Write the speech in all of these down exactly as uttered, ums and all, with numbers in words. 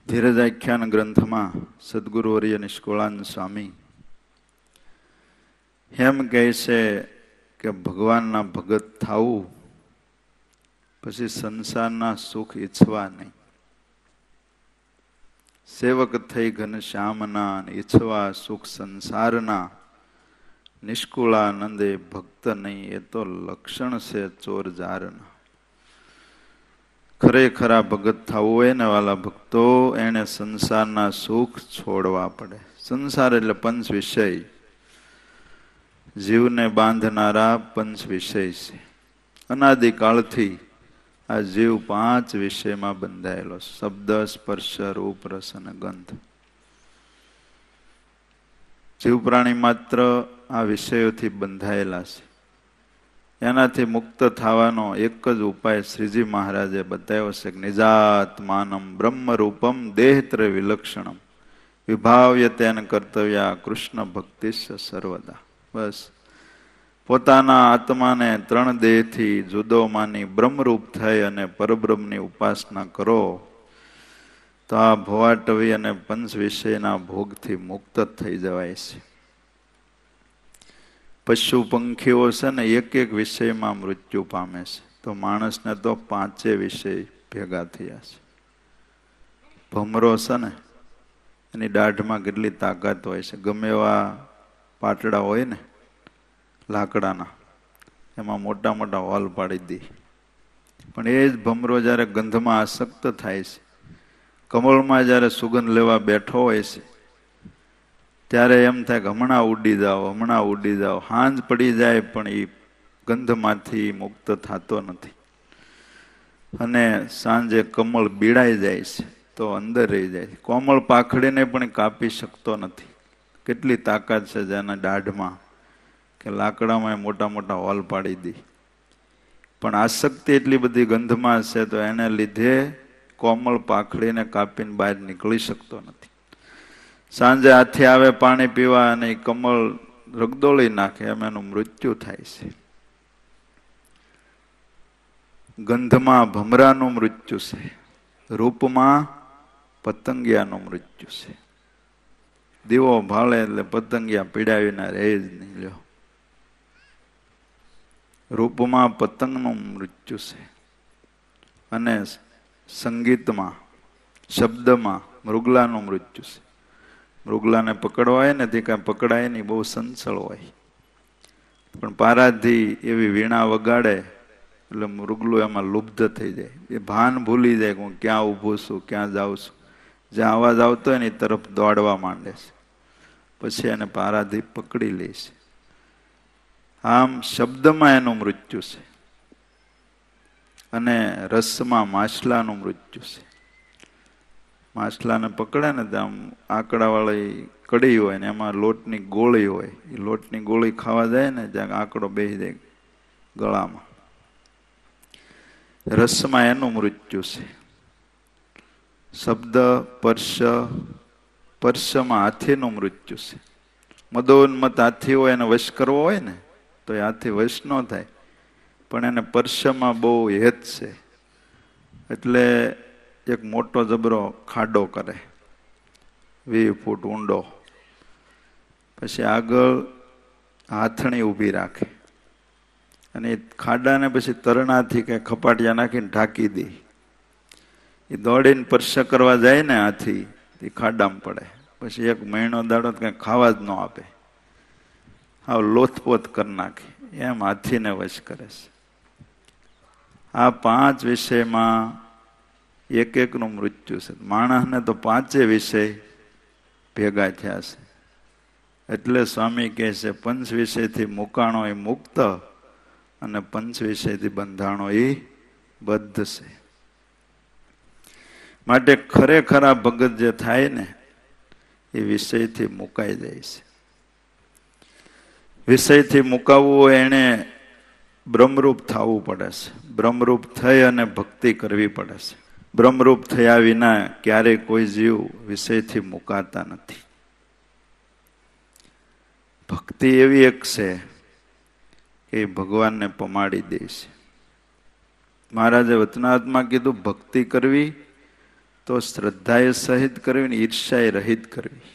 ધીરજાખ્યાન ગ્રંથમાં સદગુરુવર્ય નિષ્કુળાનંદ સ્વામી એમ કહે છે કે ભગવાનના ભગત થવું, પછી સંસારના સુખ ઈચ્છવા નહીં. સેવક થઈ ઘનશ્યામના ઈચ્છવા સુખ સંસારના, નિષ્કુળાનંદે ભક્ત નહીં એ તો લક્ષણ છે ચોર જારના. ખરેખરા ભગત થવું હોય ને વાલા ભક્તો, એને સંસારના સુખ છોડવા પડે. સંસાર એટલે પંચ વિષય, જીવને બાંધનારા પંચ વિષય છે. અનાદિકાળથી આ જીવ પાંચ વિષયમાં બંધાયેલો. શબ્દ, સ્પર્શ, રૂપ, રસ અને ગંધ. જીવ પ્રાણી માત્ર આ વિષયોથી બંધાયેલા છે. એનાથી મુક્ત થવાનો એક જ ઉપાય શ્રીજી મહારાજે બતાવ્યો છે કે નિજાત્માનમ બ્રહ્મ રૂપમ દેહત્ર વિલક્ષણમ વિભાવ્ય તેન કર્તવ્યા કૃષ્ણ ભક્તિ સર્વદા. બસ પોતાના આત્માને ત્રણ દેહથી જુદો માની બ્રહ્મરૂપ થઈ અને પરબ્રહ્મની ઉપાસના કરો તો આ ભવાટવી અને પંચ વિષયના ભોગથી મુક્ત થઈ જવાય છે. પશુ પંખીઓ છે ને એક એક વિષયમાં મૃત્યુ પામે છે, તો માણસને તો પાંચે વિષય ભેગા થયા છે. ભમરો છે ને એની દાઢમાં કેટલી તાકાત હોય છે. ગમે એવા પાટડા હોય ને લાકડાના, એમાં મોટા મોટા હોલ પાડી દે. પણ એ જ ભમરો જ્યારે ગંધમાં આસક્ત થાય છે, કમળમાં જ્યારે સુગંધ લેવા બેઠો હોય છે, ત્યારે એમ થાય કે હમણાં ઉડી જાઓ, હમણાં ઉડી જાઓ. હાંજ પડી જાય પણ એ ગંધમાંથી મુક્ત થતો નથી. અને સાંજે કમળ બીડાઈ જાય છે તો અંદર રહી જાય છે. કોમળ પાખડીને પણ કાપી શકતો નથી. કેટલી તાકાત છે જેના દાઢમાં કે લાકડામાં મોટા મોટા હોલ પાડી દે. પણ આસક્તિ એટલી બધી ગંધમાં છે તો એને લીધે કોમળ પાખડીને કાપીને બહાર નીકળી શકતો નથી. સાંજે હાથી આવે પાણી પીવા અને કમળ રગદોળી નાખે, એમ એનું મૃત્યુ થાય છે. ગંધમાં ભમરાનું મૃત્યુ છે, રૂપમાં પતંગિયાનું મૃત્યુ છે. દીવો ભાળે એટલે પતંગિયા પીડાવીને રહે જ નહીં. લ્યો, રૂપમાં પતંગનું મૃત્યુ છે. અને સંગીતમાં, શબ્દમાં મૃગલાનું મૃત્યુ છે. મૃગલાને પકડવા હોય ને તે કાંઈ પકડાય નહીં, બહુ સંચળ હોય. પણ પારાથી એવી વીણા વગાડે એટલે મૃગલું એમાં લુબ્ધ થઈ જાય. એ ભાન ભૂલી જાય કે હું ક્યાં ઊભું છું, ક્યાં જાઉં છું. જ્યાં અવાજ આવતો હોય ને એ તરફ દોડવા માંડે છે. પછી એને પારાથી પકડી લે છે. આમ શબ્દમાં એનું મૃત્યુ છે. અને રસમાં માછલાનું મૃત્યુ છે. માછલાને પકડે ને તો આમ આંકડાવાળી કડી હોય ને એમાં લોટની ગોળી હોય. એ લોટની ગોળી ખાવા જાય ને જ્યાં આંકડો બેસી જાય ગળામાં. રસમાં એનું મૃત્યુ છે. શબ્દ, સ્પર્શ, સ્પર્શમાં હાથીનું મૃત્યુ છે. મદોન્મત હાથી હોય એને વશ કરવો હોય ને તો એ હાથી વશ ન થાય, પણ એને સ્પર્શમાં બહુ હેત છે. એટલે એક મોટો જબરો ખાડો કરે, વીસ ફૂટ ઊંડો. પછી આગળ હાથણી ઊભી રાખે અને એ ખાડાને પછી તરણાથી કે ખપાટિયા નાખીને ઢાંકી દે. એ દોડીને સ્પર્શ કરવા જાય ને હાથી, એ ખાડામાં પડે. પછી એક મહિનો દાડો કંઈ ખાવા જ ન આપે, હા લોથપોથ કરી નાખે. એમ હાથીને વશ કરે છે. આ પાંચ વિષયમાં એક એકનું મૃત્યુ છે. માણસને તો પાંચે વિષય ભેગા થયા છે. એટલે સ્વામી કહે છે પંચ વિષયથી મુકાણો એ મુક્ત અને પંચ વિષયથી બંધાણો એ બદ્ધ છે. માટે ખરેખરા ભગત જે થાય ને એ વિષયથી મુકાઈ જાય છે. વિષયથી મુકાવવું હોય એને બ્રહ્મરૂપ થવું પડે છે. બ્રહ્મરૂપ થઈ અને ભક્તિ કરવી પડે છે. બ્રહ્મરૂપ થયા વિના ક્યારેય કોઈ જીવ વિષયથી મુકાતા નથી. ભક્તિ એવી એક છે કે ભગવાનને પમાડી દે છે. મહારાજે વચનાત્મા કીધું ભક્તિ કરવી તો શ્રદ્ધાએ સહિત કરવી ને ઈર્ષાએ રહિત કરવી.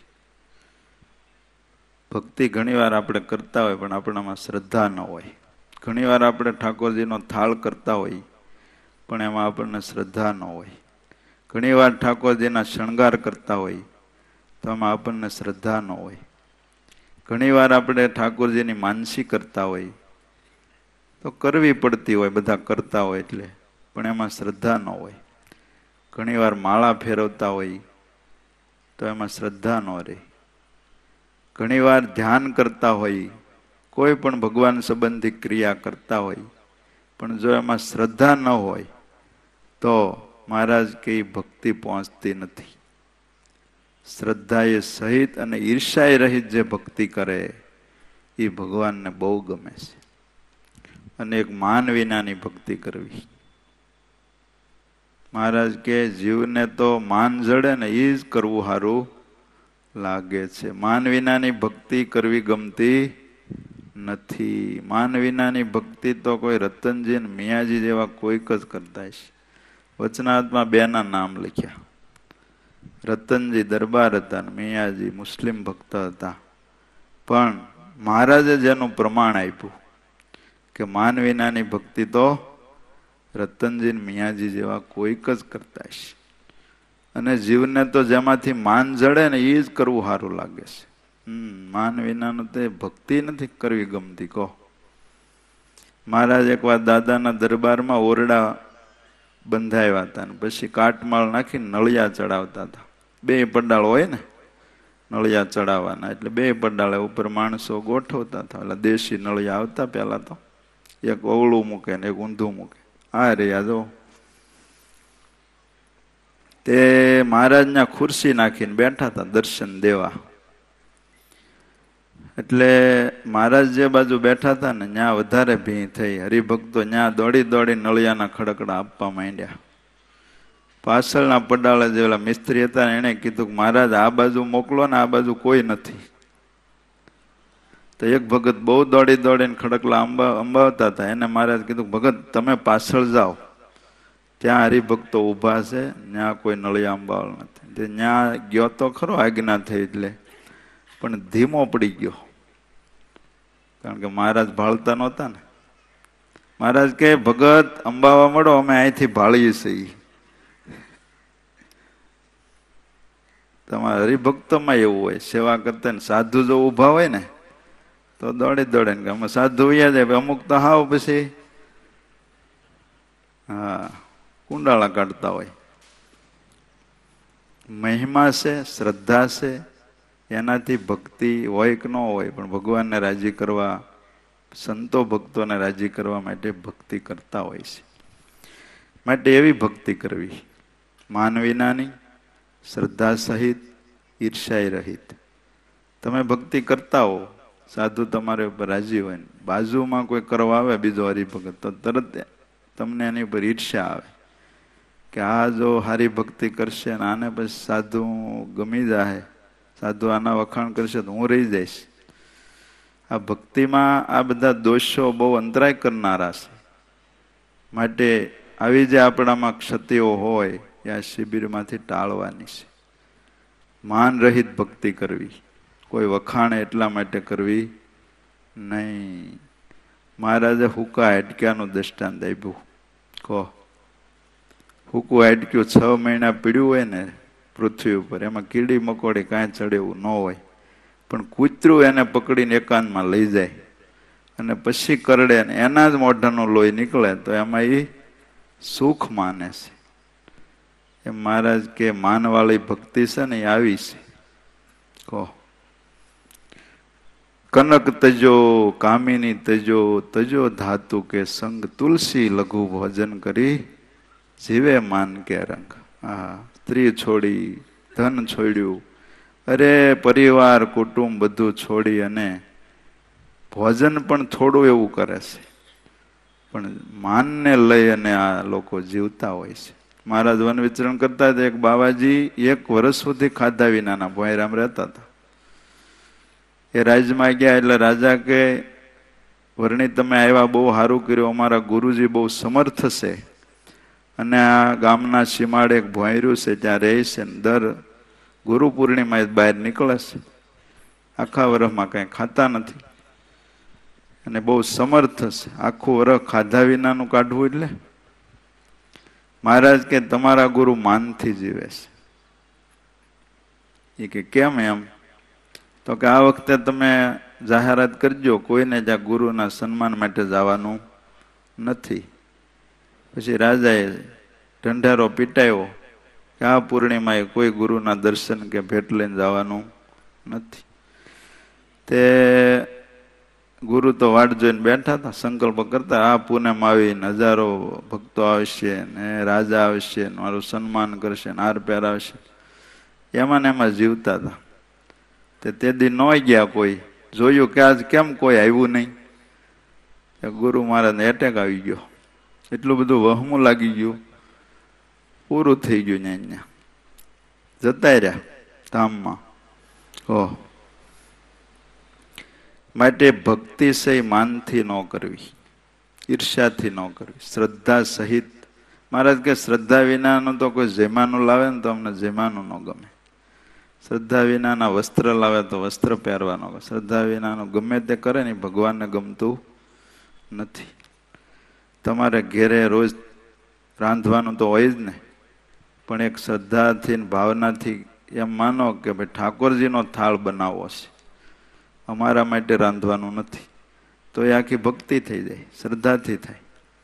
ભક્તિ ઘણી વાર આપણે કરતા હોય પણ આપણામાં શ્રદ્ધા ન હોય. ઘણી વાર આપણે ઠાકોરજીનો થાળ કરતા હોય પણ એમાં આપણને શ્રદ્ધા ન હોય. ઘણી વાર ઠાકોરજીના શણગાર કરતા હોય તો એમાં આપણને શ્રદ્ધા ન હોય. ઘણી વાર આપણે ઠાકોરજીની માનસી કરતા હોય તો કરવી પડતી હોય, બધા કરતા હોય એટલે, પણ એમાં શ્રદ્ધા ન હોય. ઘણી વાર માળા ફેરવતા હોય તો એમાં શ્રદ્ધા ન રહે. ઘણી વાર ધ્યાન કરતા હોય, કોઈ પણ ભગવાન સંબંધી ક્રિયા કરતા હોય પણ જો એમાં શ્રદ્ધા ન હોય તો મહારાજ કે ભક્તિ પહોંચતી નથી. શ્રદ્ધાએ સહિત અને ઈર્ષાએ રહિત જે ભક્તિ કરે એ ભગવાનને બહુ ગમે છે. અને એક માન વિનાની ભક્તિ કરવી. મહારાજ કે જીવને તો માન જડે ને એ જ કરવું સારું લાગે છે. માન વિનાની ભક્તિ કરવી ગમતી નથી. માન વિનાની ભક્તિ તો કોઈ રતનજી ને મિયાજી જેવા કોઈક જ કરતા છે. વચનાત્મા બે ના નામ લખ્યા. રતનજી દરબાર હતા, મિયાજી મુસ્લિમ ભક્ત હતા. પણ મહારાજે જેનું પ્રમાણ આપ્યું કે માન વિનાની ભક્તિ તો રતનજી મિયાજી જેવા કોઈક જ કરતા છે. અને જીવને તો જેમાંથી માન જડે ને એ જ કરવું સારું લાગે છે. હમ માન વિનાનું તે ભક્તિ નથી કરવી ગમતી. કહો મહારાજ એકવાર દાદાના દરબારમાં ઓરડા બંધાવ્યા હતા ને પછી કાટમાળ નાખીને નળિયા ચડાવતા હતા. બે પડાળ હોય ને નળિયા ચડાવવાના, એટલે બે પડાળે ઉપર માણસો ગોઠવતા હતા. એટલે દેશી નળિયા આવતા પેલા તો, એક અવળું મૂકે ને એક ઊંધું મૂકે. આ રહ્યા જો તે મહારાજના ખુરશી નાખીને બેઠા હતા દર્શન દેવા. એટલે મહારાજ જે બાજુ બેઠા હતા ને ત્યાં વધારે ભીડ થઈ. હરિભક્તો ત્યાં દોડી દોડી નળિયાના ખડકડા આપવા માંડ્યા. પાછળના પડાળે જે ઓલા મિસ્ત્રી હતા એને કીધું કે મહારાજ આ બાજુ મોકલો ને, આ બાજુ કોઈ નથી. તો એક ભગત બહુ દોડી દોડીને ખડકલા અંબા અંબાવતા હતા. એને મહારાજ કીધું ભગત તમે પાછળ જાઓ, ત્યાં હરિભક્તો ઊભા છે, ત્યાં કોઈ નળિયા અંબાવલ નથી. ત્યાં ગયો તો ખરો આજ્ઞા થઈ એટલે, પણ ધીમો પડી ગયો કારણ કે મહારાજ ભાળતા નહોતા ને. મહારાજ કે ભગત અંબાવા મળો, અમે અહીંથી ભાળીએ છીએ. તમારા હરિભક્તોમાં એવું હોય, સેવા કરતા ને સાધુ જો ઊભા હોય ને તો દોડી દોડે ને અમે સાધુ યાદ જાય. અમુક તો હાવ પછી હા કુંડાળા કાઢતા હોય. મહિમા છે, શ્રદ્ધા છે, એનાથી ભક્તિ હોય કે ન હોય, પણ ભગવાનને રાજી કરવા, સંતો ભક્તોને રાજી કરવા માટે ભક્તિ કરતા હોય છે. માટે એવી ભક્તિ કરવી માન વિનાની, શ્રદ્ધા સહિત, ઈર્ષાએ રહિત. તમે ભક્તિ કરતા હો, સાધુ તમારે ઉપર રાજી હોય ને બાજુમાં કોઈ કરવા આવે બીજો હરિભગત, તો તરત તમને એની ઉપર ઈર્ષ્યા આવે કે આ જો હારી ભક્તિ કરશે ને આને પછી સાધુ ગમી જાય, સાધુ આના વખાણ કરશે તો હું રહી જઈશ. આ ભક્તિમાં આ બધા દોષો બહુ અંતરાય કરનારા છે. માટે આવી જે આપણામાં ક્ષતિઓ હોય એ આ શિબિરમાંથી ટાળવાની છે. માન રહિત ભક્તિ કરવી, કોઈ વખાણ એટલા માટે કરવી નહીં. મહારાજે હુકા હાડક્યાનું દ્રષ્ટાંત આપ્યું. કહો હુકું હાડક્યું છ મહિના પીડ્યું હોય ને પૃથ્વી ઉપર, એમાં કીડી મકોડી કાંઈ ચડે એવું ન હોય, પણ કૂતરું એને પકડીને એકાંતમાં લઈ જાય અને પછી કરડે ને એના જ મોઢાનું લોહી નીકળે તો એમાં એ સુખ માને છે. એમ મહારાજ કે માનવાળી ભક્તિ છે ને એ આવી છે. કહો કનક તજો કામિની તજો તજો ધાતુ કે સંગ તુલસી લઘુ ભોજન કરી જીવે માન કે રંગ. હા સ્ત્રી છોડી, ધન છોડ્યું, અરે પરિવાર કુટુંબ બધું છોડી અને ભોજન પણ થોડું એવું કરે છે, પણ માનને લઈ અને આ લોકો જીવતા હોય છે. મહારાજ વન વિચરણ કરતા હતા. એક બાવાજી એક વર્ષ સુધી ખાધા વિનાના ભોયરામ રહેતા હતા. એ રાજમાં ગયા એટલે રાજા કે વર્ણી તમે આવ્યા બહુ સારું કર્યું, અમારા ગુરુજી બહુ સમર્થ છે, અને આ ગામના સીમાડે એક ભોંયરું છે, ત્યાં રહે છે ને દર ગુરુ પૂર્ણિમા બહાર નીકળે છે. આખા વર્ષમાં કંઈ ખાતા નથી અને બહુ સમર્થ છે. આખું વર્ષ ખાધા વિનાનું કાઢવું એટલે મહારાજ કે તમારા ગુરુ માનથી જીવે છે. એ કે કેમ એમ? તો કે આ વખતે તમે જાહેરાત કરજો કોઈને જ્યાં ગુરુના સન્માન માટે જવાનું નથી. પછી રાજાએ ઢંઢારો પીટાયો કે આ પૂર્ણિમાએ કોઈ ગુરુના દર્શન કે ભેટ લઈને જવાનું નથી. તે ગુરુ તો વાટ જોઈને બેઠા હતા, સંકલ્પ કરતા આ પૂનમ આવીને હજારો ભક્તો આવશે ને રાજા આવશે, મારું સન્માન કરશે ને હાર પહેરાવશે, એમાં ને એમાં જીવતા હતા. તે તે દી ન ગયા કોઈ, જોયું કે આજ કેમ કોઈ આવ્યું નહીં. ગુરુ મહારાજને એટેક આવી ગયો, એટલું બધું વહમું લાગી ગયું, પૂરું થઈ ગયું. ને અહીંયા જતા રહ્યા ધામમાં. ઓહ, માટે ભક્તિ છે માનથી ન કરવી, ઈર્ષ્યાથી ન કરવી, શ્રદ્ધા સહિત. મહારાજ કે શ્રદ્ધા વિનાનું તો કોઈ જેમાનું લાવે ને તો અમને જેમાનું ન ગમે. શ્રદ્ધા વિનાના વસ્ત્ર લાવે તો વસ્ત્ર પહેરવાનો, શ્રદ્ધા વિનાનું ગમે તે કરે ને ભગવાનને ગમતું નથી. તમારે ઘેરે રોજ રાંધવાનું તો હોય જ ને, પણ એક શ્રદ્ધાથી ભાવનાથી એમ માનો કે ભાઈ ઠાકોરજીનો થાળ બનાવવો છે, અમારા માટે રાંધવાનું નથી, તો એ આખી ભક્તિ થઈ જાય, શ્રદ્ધાથી થાય.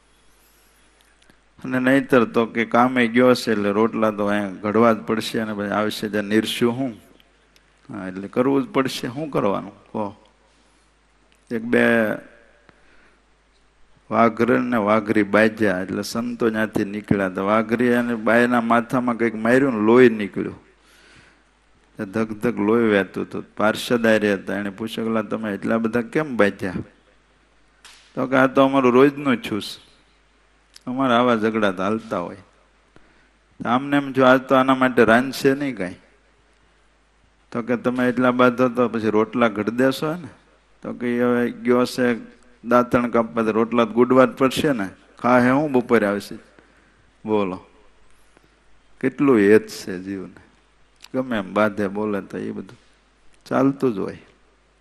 અને નહીતર તો કે કામે ગયો હશે એટલે રોટલા તો અહીંયા ઘડવા જ પડશે, અને પછી આવશે ત્યાં નિરશું હું, હા એટલે કરવું જ પડશે. શું કરવાનું કહો? એક બે વાઘર ને વાઘરી બાજ્યા એટલે સંતો ત્યાંથી નીકળ્યા હતા. વાઘરી અને બાયના માથામાં કંઈક માર્યું ને લોહી નીકળ્યું, ધક ધક લોહી વહેતું હતું. પાર્ષદ આર્ય હતા, એને પૂછ્યું તમે એટલા બધા કેમ બાજ્યા? તો કે આ તો અમારું રોજનું છૂસ, અમારે આવા ઝઘડા તો હાલતા હોય. આમને એમ જો આજ તો આના માટે રાંધશે નહીં કાંઈ. તો કે તમે એટલા બાદ તો પછી રોટલા ઘડી દેશો ને? તો કે હવે ગયો છે દાંતણ કાપવા, રોટલા ગુડવા જ પડશે ને, ખા હે હું બપોરે આવશે. બોલો કેટલું હેત છે જીવને. ગમે એમ બાધે બોલે તો એ બધું ચાલતું જ હોય.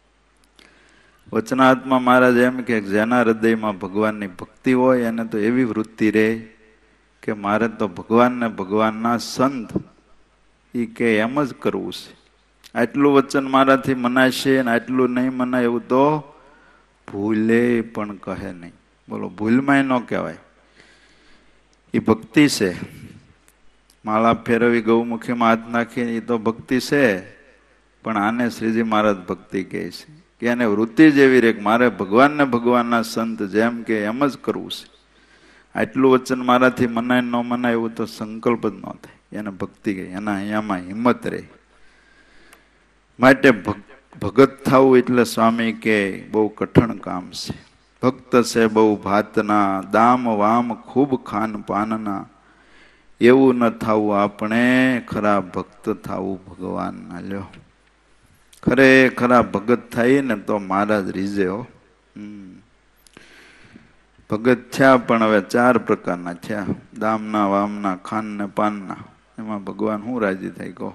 વચનાત્મા મહારાજ એમ કે જેના હૃદયમાં ભગવાનની ભક્તિ હોય એને તો એવી વૃત્તિ રહે કે મારે તો ભગવાનને ભગવાનના સંત એ કે એમ જ કરવું છે. આટલું વચન મારાથી મનાશે ને આટલું નહીં મનાય એવું તો ભૂલે પણ કહે નહીં. બોલો ભૂલમાંય ન કહેવાય, એ ભક્તિ છે. માળા ફેરવી ગૌમુખીમાં હાથ નાખીને એ તો ભક્તિ છે, પણ આને શ્રીજી મહારાજ ભક્તિ કહે છે કે એને વૃત્તિ જ એવી રે કે મારે ભગવાનને ભગવાનના સંત જેમ કે એમ જ કરવું છે. આટલું વચન મારાથી મનાય ન મનાય એવું તો સંકલ્પ જ ન થાય, એને ભક્તિ કહે. એના અહીંયામાં હિંમત રહે. માટે ભગત થવું એટલે સ્વામી કે બહુ કઠણ કામ છે. ભક્ત છે બહુ ભાતના, દામ વામ ખૂબ ખાન પાનના, એવું ન થવું આપણે, ખરા ભક્ત થવું ભગવાનના. લ્યો ખરેખરા ભગત થાય ને તો મહારાજ રીઝે હો. ભગત થયા પણ હવે ચાર પ્રકારના થયા, દામના વામના ખાન ને પાનના. એમાં ભગવાન શું રાજી થાય કહો?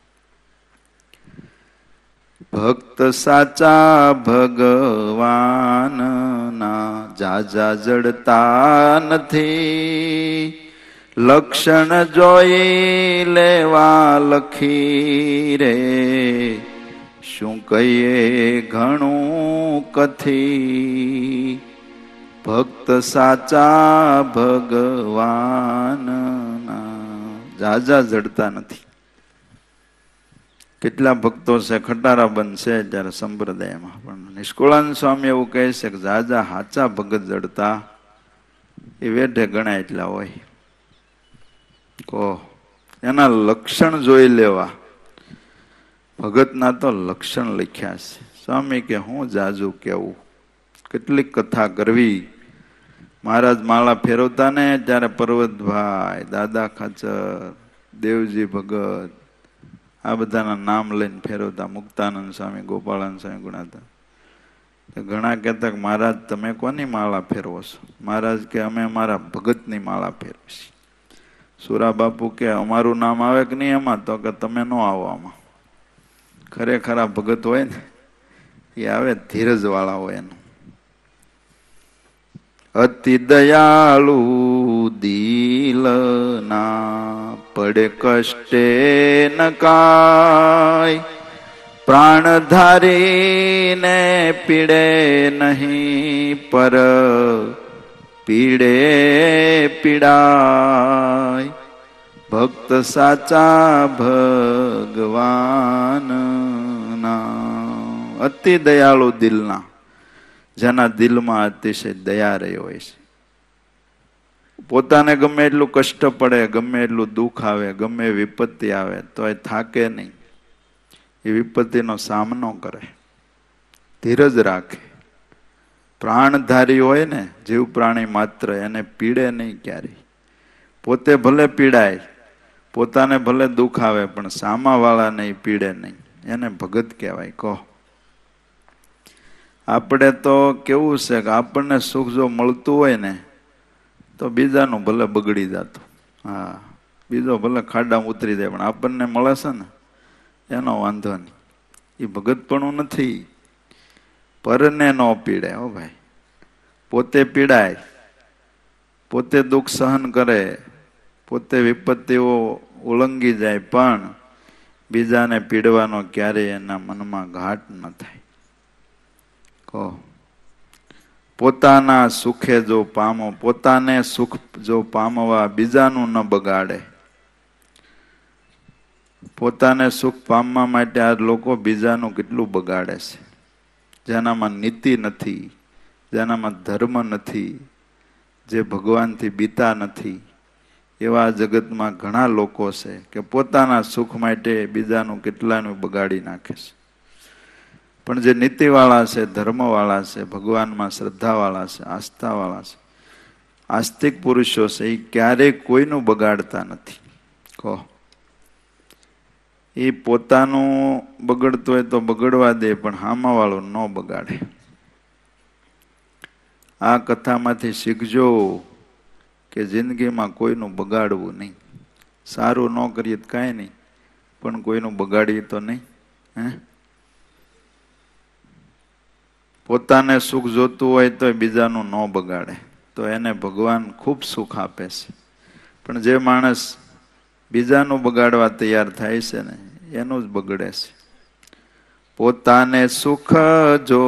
ભક્ત સાચા ભગવાનના જાજા જડતા નથી, લક્ષણ જોઈ લેવા લખી રે, શું કહીએ ઘણું કથી. ભક્ત સાચા ભગવાનના જાજા જડતા નથી. કેટલા ભક્તો છે ખટારા બનશે ત્યારે સંપ્રદાયમાં, પણ નિષ્કુળાનંદ સ્વામી એવું કહે છે કે જાજા હાચા ભગત જડતા એ વેઢે ગણાય એટલા હોય. કહો એના લક્ષણ જોઈ લેવા. ભગતના તો લક્ષણ લખ્યા છે. સ્વામી કે હું જાજુ કેવું, કેટલીક કથા કરવી. મહારાજ માળા ફેરવતા ને ત્યારે પર્વતભાઈ, દાદા ખાચર, દેવજી ભગત આ બધાના નામ લઈને ફેરવતા. મુક્તાનંદ સ્વામી, ગોપાળાનંદ સ્વામી ગુણાતા. ઘણા કહેતા કે મહારાજ તમે કોની માળા ફેરવો છો? મહારાજ કે અમે અમારા ભગતની માળા ફેરવીશું. સુરા બાપુ કે અમારું નામ આવે કે નહીં એમાં? તો કે તમે ન આવો આમાં. ખરેખર આ ભગત હોય ને એ આવે ધીરજ વાળા હોય એનું. અતિ દયાળુ દિલ ના પડે કષ્ટે ન કાય, પ્રાણ ધારીને પીડે નહીં પર પીડે પીડાય. ભક્ત સાચા ભગવાન ના. અતિ દયાળુ દિલના, જેના દિલમાં અતિશય દયા રહી હોય છે. પોતાને ગમે એટલું કષ્ટ પડે, ગમે એટલું દુઃખ આવે, ગમે વિપત્તિ આવે તો એ થાકે નહીં. એ વિપત્તિનો સામનો કરે, ધીરજ રાખે. પ્રાણધારી હોય ને જીવ પ્રાણી માત્ર, એને પીડે નહીં ક્યારેય. પોતે ભલે પીડાય, પોતાને ભલે દુઃખ આવે, પણ સામાવાળા નહીં પીડે નહીં. એને ભગત કહેવાય. કહો આપણે તો કેવું છે કે આપણને સુખ જો મળતું હોય ને તો બીજાનું ભલે બગડી જતું. હા, બીજો ભલે ખાડામાં ઉતરી જાય, પણ આપણને મળે છે ને એનો વાંધો નહીં. એ ભગતપણું નથી. પરને ન પીડે. હો ભાઈ, પોતે પીડાય, પોતે દુઃખ સહન કરે, પોતે વિપત્તિઓ ઓળંગી જાય, પણ બીજાને પીડવાનો ક્યારેય એના મનમાં ઘાટ ન થાય. કહો પોતાના સુખે જો પામો, પોતાને સુખ જો પામવા બીજાનું ન બગાડે. પોતાને સુખ પામવા માટે આ લોકો બીજાનું કેટલું બગાડે છે. જેનામાં નીતિ નથી, જેનામાં ધર્મ નથી, જે ભગવાનથી બીતા નથી, એવા જગતમાં ઘણા લોકો છે કે પોતાના સુખ માટે બીજાનું કેટલાનું બગાડી નાખે છે. પણ જે નીતિવાળા છે, ધર્મવાળા છે, ભગવાનમાં શ્રદ્ધાવાળા છે, આસ્થાવાળા છે, આસ્તિક પુરુષો છે, એ ક્યારેય કોઈનું બગાડતા નથી. કહો એ પોતાનું બગડતું હોય તો બગડવા દે, પણ હામાવાળું ન બગાડે. આ કથામાંથી શીખજો કે જિંદગીમાં કોઈનું બગાડવું નહીં. સારું ન કરીએ તો કાંઈ નહીં, પણ કોઈનું બગાડીએ તો નહીં. હે પોતાને સુખ જોતું હોય તો બીજાનું ન બગાડે, તો એને ભગવાન ખૂબ સુખ આપે છે. પણ જે માણસ બીજાનું બગાડવા તૈયાર થાય છે ને એનું જ બગડે છે. પોતાને સુખ જો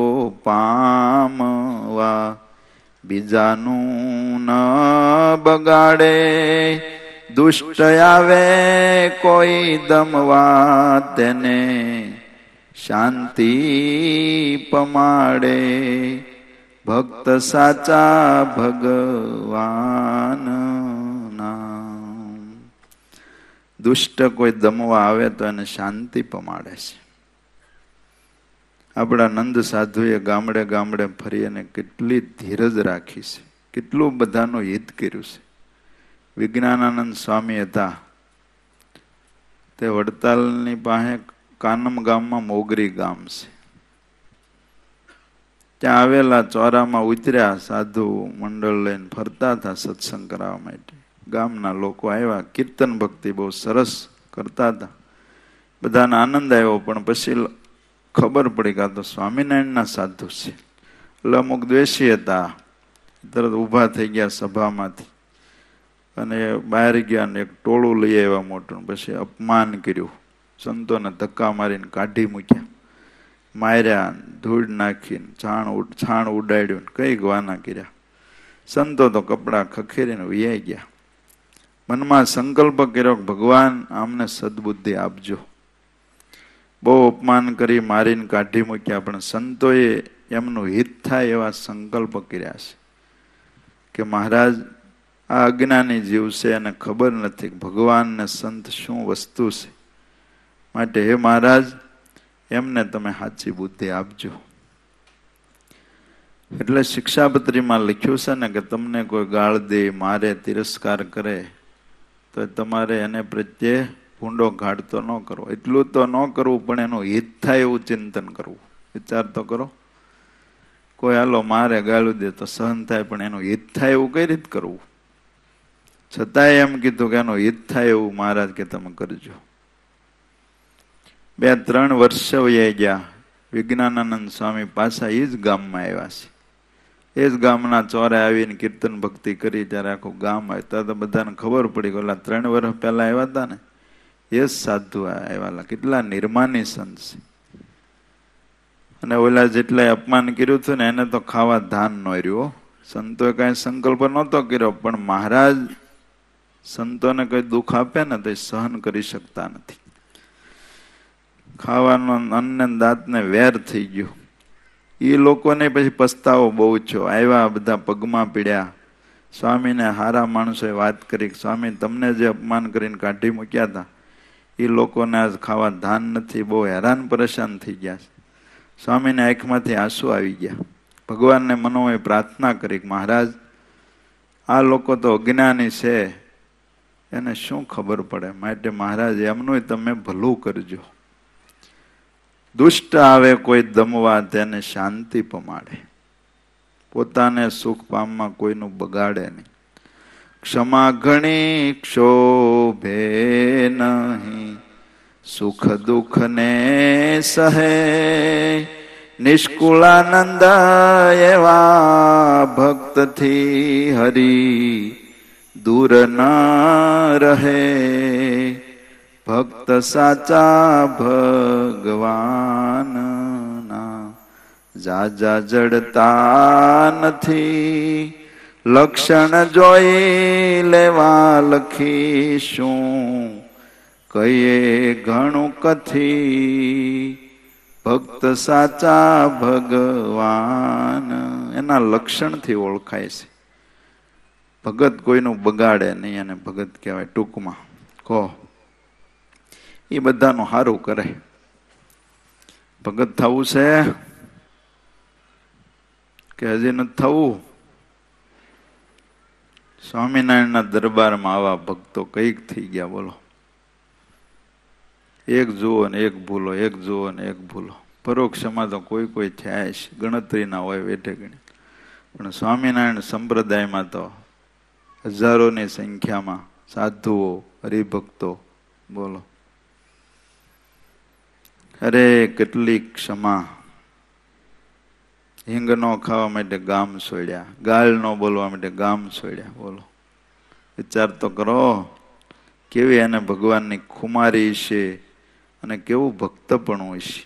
પામવા બીજાનું ન બગાડે, દુષ્ટ આવે કોઈ દમવા તેને શાંતિ પમાડે. ભક્ત સાચા ભગવાન ના. દુષ્ટ કોઈ દમવા આવે તો એને શાંતિ પમાડે છે. આપણા નંદ સાધુએ ગામડે ગામડે ફરી અને કેટલી ધીરજ રાખી છે, કેટલું બધાનું હિત કર્યું છે. વિજ્ઞાનાનંદ સ્વામી હતા તે વડતાલની પાસે કાનમ ગામમાં મોગરી ગામ છે. ત્યાં આવેલા ચોરામાં ઉતર્યા, સાધુ મંડળ લઈને ફરતા હતા સત્સંગ કરાવવા માટે. ગામના લોકો આવ્યા, કીર્તન ભક્તિ બહુ સરસ કરતા હતા, બધાને આનંદ આવ્યો. પણ પછી ખબર પડી કે આ તો સ્વામિનારાયણના સાધુ છે. એટલે અમુક દ્વેષી હતા, તરત ઊભા થઈ ગયા સભામાંથી અને બહાર ગયા ને એક ટોળું લઈ આવ્યા મોટું. પછી અપમાન કર્યું, સંતોને ધક્કા મારીને કાઢી મૂક્યા, માર્યા, ધૂળ નાખીને છાણ છાણ ઉડાડ્યું, કઈ ગવાના કર્યા. સંતો તો કપડા ખખેરીને વિયાઈ ગયા. મનમાં સંકલ્પ કર્યો કે ભગવાન આમને સદબુદ્ધિ આપજો. બહુ અપમાન કરી મારીને કાઢી મૂક્યા, પણ સંતોએ એમનું હિત થાય એવા સંકલ્પ કર્યા છે કે મહારાજ આ અજ્ઞાની જીવ છે, એને ખબર નથી કે ભગવાન ને સંત શું વસ્તુ છે, માટે હે મહારાજ એમને તમે સાચી બુદ્ધિ આપજો. એટલે શિક્ષાપત્રીમાં લખ્યું છે ને કે તમને કોઈ ગાળ દે, મારે, તિરસ્કાર કરે તો તમારે એને પ્રત્યે ભૂંડો ઘાટ તો ન કરવો. એટલું તો ન કરવું, પણ એનું હિત થાય એવું ચિંતન કરવું. વિચાર તો કરો, કોઈ હાલો મારે ગાળું દે તો સહન થાય, પણ એનું હિત થાય એવું કઈ રીતે કરવું? છતાંય એમ કીધું કે એનું હિત થાય એવું મહારાજ કે તમે કરજો. બે ત્રણ વર્ષ વહી ગયા. વિજ્ઞાનાનંદ સ્વામી પાછા એ જ ગામમાં આવ્યા છે. એ જ ગામના ચોરે આવીને કીર્તન ભક્તિ કરી ત્યારે આખું ગામ આવ્યું. તો બધાને ખબર પડી કે ઓલા ત્રણ વર્ષ પહેલા આવ્યા હતા ને એ જ સાધુ આવ્યા. કેટલા નિર્માની સંત છે. અને ઓલા જેટલા અપમાન કર્યું હતું ને એને તો ખાવા ધાન ન રહ્યું. સંતોએ કઈ સંકલ્પ નહોતો કર્યો, પણ મહારાજ સંતોને કઈ દુઃખ આપે ને તો સહન કરી શકતા નથી. ખાવાનો અન્ન દાંતને વેર થઈ ગયો. એ લોકોને પછી પસ્તાવો બહુ છો. આવ્યા બધા પગમાં પીડ્યા. સ્વામીને હારા માણસોએ વાત કરી, સ્વામી તમને જે અપમાન કરીને કાઢી મૂક્યા હતા એ લોકોને આજ ખાવા ધાન નથી. બહુ હેરાન પરેશાન થઈ ગયા છે. સ્વામીને આંખમાંથી આંસુ આવી ગયા. ભગવાનને મનોએ પ્રાર્થના કરી કે મહારાજ આ લોકો તો અજ્ઞાની છે, એને શું ખબર પડે, માટે મહારાજ એમનું તમે ભલું કરજો. દુષ્ટ આવે કોઈ દમવા તેને શાંતિ પમાડે, પોતાને સુખ પામમાં કોઈનું બગાડે નહીં. ક્ષમા ઘણી ક્ષોભે નહીં, સુખ દુઃખ ને સહે. નિષ્કુળાનંદ એવા ભક્તથી હરી દૂર ન રહે. ભક્ત સાચા ભગવાનના જાજા જડતા નથી. લક્ષણ જોઈ લેવા લખીશું, કહીએ ઘણું કથી. ભક્ત સાચા ભગવાન એના લક્ષણથી ઓળખાય છે. ભગત કોઈનું બગાડે નહીં, અને ભગત કહેવાય. ટૂંકમાં કહો એ બધાનું સારું કરે. ભગત થવું છે કે હજી નથી થવું? સ્વામિનારાયણના દરબારમાં આવા ભક્તો કઈક થઈ ગયા બોલો. એક જુઓ ને એક ભૂલો, એક જુઓ ને એક ભૂલો. પરોક્ષમાં તો કોઈ કોઈ થયા છે, ગણતરી ના હોય વેઠે ગણી. પણ સ્વામિનારાયણ સંપ્રદાયમાં તો હજારોની સંખ્યામાં સાધુઓ, હરિભક્તો બોલો. અરે કેટલી ક્ષમા. હિંગ નો ખાવા માટે ગામ છોડ્યા, ગાળ નો બોલવા માટે ગામ છોડ્યા. બોલો, વિચાર તો કરો કેવી એને ભગવાનની ખુમારી છે અને કેવું ભક્તપણું છે.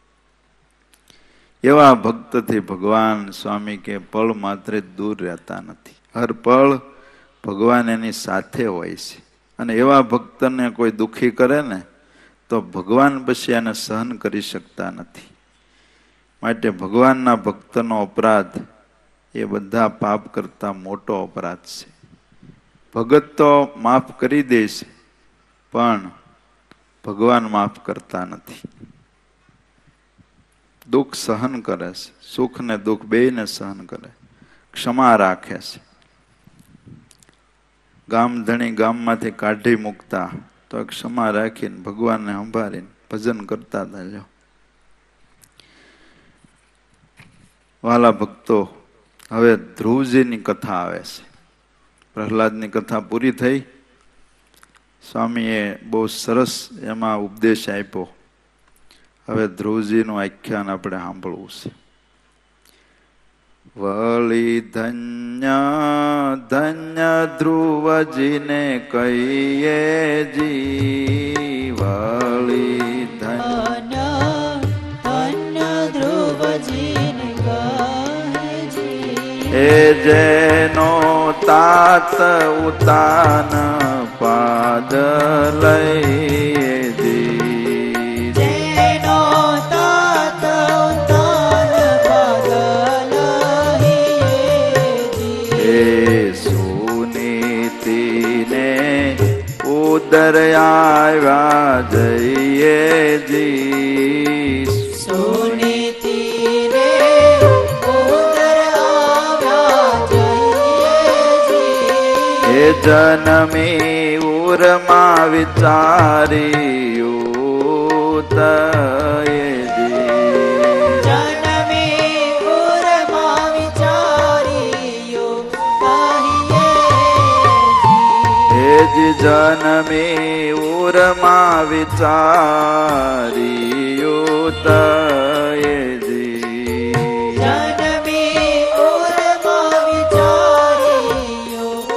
એવા ભક્તથી ભગવાન સ્વામી કે પળ માત્ર દૂર રહેતા નથી. હર પળ ભગવાન એની સાથે હોય છે. અને એવા ભક્તને કોઈ દુઃખી કરે ને તો ભગવાન પછી એને સહન કરી શકતા નથી. માટે ભગવાનના ભક્તનો અપરાધ એ બધા પાપ કરતા મોટો અપરાધ છે. ભગત તો માફ કરી દે છે, પણ ભગવાન માફ કરતા નથી. દુઃખ સહન કરે છે, સુખ ને દુઃખ બેયને સહન કરે, ક્ષમા રાખે છે. ગામ ધણી ગામમાંથી કાઢી મૂકતા તો ક્ષમા રાખીને ભગવાનને સંભાળીને ભજન કરતા હતા. વાલા ભક્તો, હવે ધ્રુવજીની કથા આવે છે. પ્રહલાદની કથા પૂરી થઈ. સ્વામીએ બહુ સરસ એમાં ઉપદેશ આપ્યો. હવે ધ્રુવજીનું આખ્યાન આપણે સાંભળવું છે. વળી ધન્ય ધન્ય ધ્રુવજીને કહીએ જી. વળી ધન્ય ધન્ય ધ્રુવજીને કહીએ જી. એ જેનો તાત ઉતાન પાદ લઈએ જી. જેનો તાત ઉતાન પાદ લઈએ જી. એ સુનીતિને ઉદર આવ્યા જઈએ જી. સુનીતિને ઉદર આવ્યા જઈએ જી. એ જનમી ઉરમાં વિચાર્યું તયે જી. જનમી ઉરમાં વિચાર્યું તયે જી. જનમી ઉરમાં વિચાર્યું તયજી જનમી ઉરમાં વિચાર્યું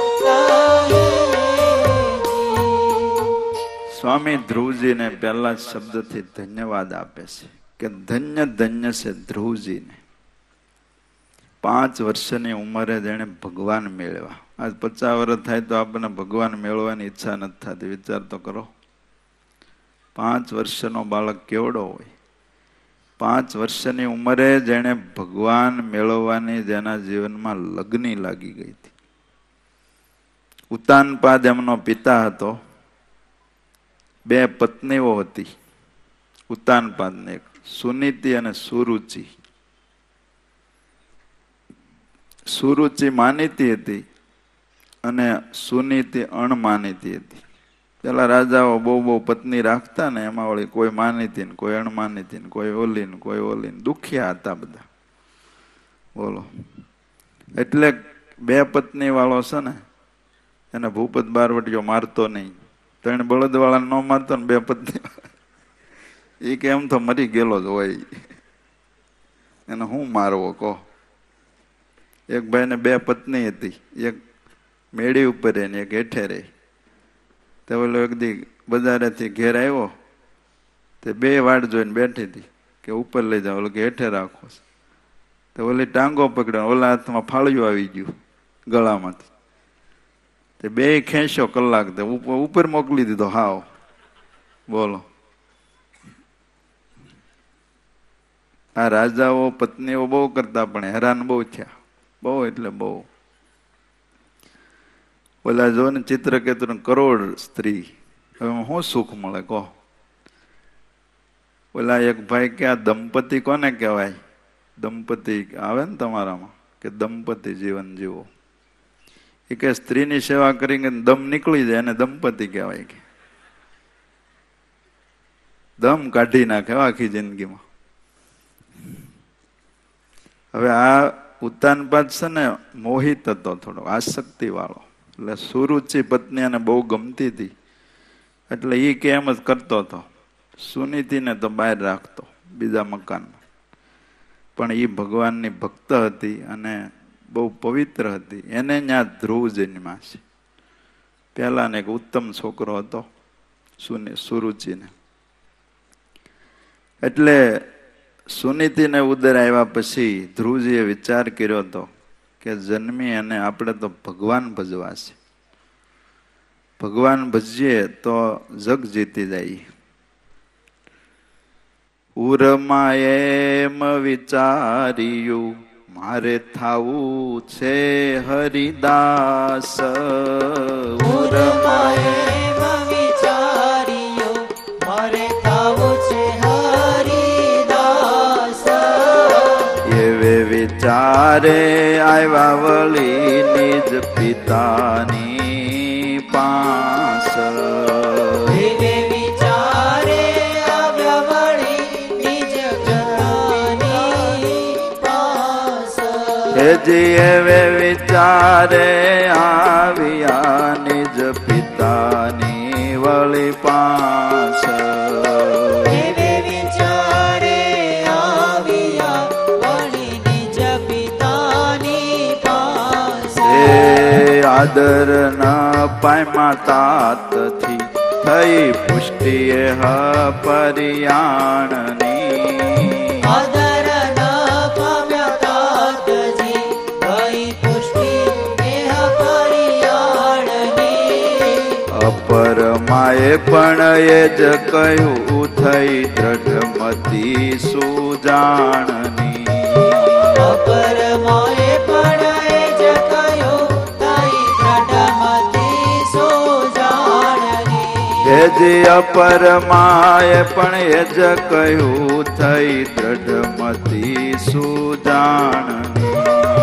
તયજી. સ્વામી ધ્રુવજીને પહેલા શબ્દથી ધન્યવાદ આપે છે કે ધન્ય ધન્ય છે ધ્રુવજીને. પાંચ વર્ષની ઉંમરે જેણે ભગવાન મેળવ્યા. આજ પચાસ વર્ષ થાય તો આપણને ભગવાન મેળવવાની ઈચ્છા નથી થતી. વિચાર તો કરો, પાંચ વર્ષનો બાળક કેવડો હોય. પાંચ વર્ષની ઉંમરે જેણે ભગવાન મેળવવાની જેના જીવનમાં લગ્ની લાગી ગઈ હતી. ઉતાનપાદ એમનો પિતા હતો. બે પત્નીઓ હતી ઉતાનપાદને, એક સુનીતિ અને સુરુચિ. સુરુચિ માનીતી હતી અને સુનીતિ અણમાનીતી હતી. પેલા રાજાઓ બહુ બહુ પત્ની રાખતા ને, એમાં વળી કોઈ માનીતી ને કોઈ અણમાનીતી ને કોઈ ઓલી ને કોઈ ઓલી ને, દુખિયા હતા બધા. બોલો, એટલે બે પત્ની વાળો છે ને એને ભૂપત બારવટીયો મારતો નહીં. ત્રણ બળદ વાળા ન મારતો ને બે પત્ની એ કે એમ તો મરી ગયેલો જ હોય, એને હું મારવો કહો. એક ભાઈ ને બે પત્ની હતી, એક મેળી ઉપર રહે ને એક હેઠે રહે. તો ઓલો એક દી બજારેથી ઘેર આવ્યો, તે બે વાટ જોઈને બેઠી હતી કે ઉપર લઈ જાવ, ઓલો કે હેઠે રાખો. તો ઓલી ટાંગો પકડ્યો, ઓલા હાથમાં ફાળિયું આવી ગયું ગળામાંથી. તે બે ખેંચ્યો કલાક, તે ઉપર મોકલી દીધો હાવ. બોલો, આ રાજાઓ પત્નીઓ બહુ કરતા પણ હેરાન બહુ થયા, બહુ એટલે બહુ. ઓલા જો ને ચિત્રકેતુ કરોડ સ્ત્રી, હવે શું સુખ મળે કહો. ઓલા એક ભાઈ કે આ દંપતિ કોને કહેવાય? દંપતિ આવે ને તમારામાં કે દંપતિ જીવન જીવો. એ કે સ્ત્રીની સેવા કરીને દમ નીકળી જાય એને દંપતિ કહેવાય. કે દમ કાઢી નાખે આખી જિંદગીમાં. હવે આ ઉતાનપાદ છે ને મોહિત હતો, થોડો આસક્તિ વાળો. એટલે સુરુચિ પત્ની એને બહુ ગમતી હતી, એટલે એ કે એમ જ કરતો હતો. સુનીતિને તો બહાર રાખતો બીજા મકાનમાં. પણ એ ભગવાનની ભક્ત હતી અને બહુ પવિત્ર હતી. એને ત્યાં ધ્રુવ જન્મ્યા છે. પહેલા ને એક ઉત્તમ છોકરો હતો સુની સુરુચિને. એટલે સુનીતિને ઉદર આવ્યા પછી ધ્રુવજીએ વિચાર કર્યો હતો કે જન્મી અને આપણે તો ભગવાન ભજવા છે. ભગવાન ભજીએ તો જગ જીતી જાય. ઉરમાં એમ વિચાર્યું મારે થાવું છે હરિદાસ. ઉરમાં એમ વિચાર્યું મારે થાવું છે હરિદાસ. એવે વિચારે આવ્યા વળી નિજ પિતાની પાસ. એવે વિચારે આવ્યા વળી નિજ પિતાની પાસ. હેજી એવે વિચારે આવ્યા નિજ પિતાની વળી પાસ. એવે વિચારે આવ્યા વળી નિજ પિતાની પાસ. આદર ન પામ્યા તાતથી થઈ પુષ્ટિએ હ પરિયાણની. આદર ન પામ્યા તાતજી થઈ પુષ્ટિ દેહ પરિયાણની. અપરમાએ પણ એ જ કહ્યું થઈ દ્રઢમતી સુજાણની. અપરમાએ પણ એ જ કહ્યું થઈ દ્રઢમતી સુજાણની. હેજી અપરમાએ પણ એ જ કહ્યું થઈ દ્રઢમતી સુજાણની.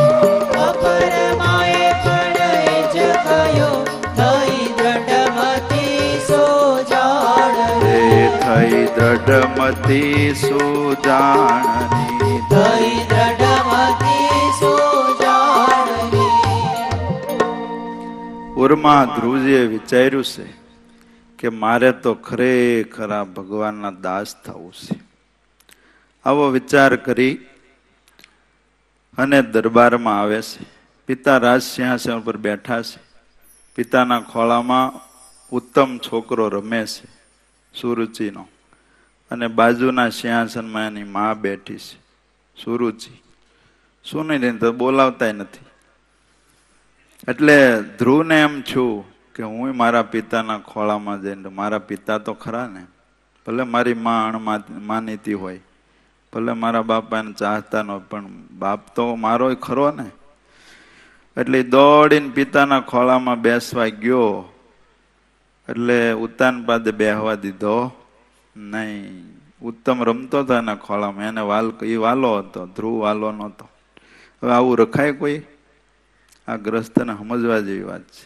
અપરમાએ પણ એ જ કહ્યું થઈ દ્રઢમતી સુજાણની. હે થઈ દ્રઢમતી સુજાણની. થઈ દ્રઢમતી સુજાણની. ભોરમાં ધ્રુવજીએ વિચાર્યું છે કે મારે તો ખરેખર આ ભગવાનના દાસ થવું છે. આવો વિચાર કરી અને દરબારમાં આવે છે. પિતા રાજ સિંહાસન ઉપર બેઠા છે. પિતાના ખોળામાં ઉત્તમ છોકરો રમે છે, સુરુચિનો, અને બાજુના સિંહાસનમાં એની મા બેઠી છે, સુરુચિ. શું નહીં તો બોલાવતાય નથી. એટલે ધ્રુવને એમ છું કે હું મારા પિતાના ખોળામાં જઈને, મારા પિતા તો ખરા ને, ભલે મારી મા અણમાનીતી હોય, ભલે મારા બાપા એને ચાહતા ન હોય, પણ બાપ તો મારો ખરો ને. એટલે દોડીને પિતાના ખોળામાં બેસવા ગયો. એટલે ઉતાન પાદે બેહવા દીધો નહીં. ઉત્તમ રમતો હતો એના ખોળામાં, એને વાલ એ વાલો હતો, ધ્રુવ વાલો નહોતો. હવે આવું રખાય કોઈ? આ ગ્રસ્તને સમજવા જેવી વાત છે.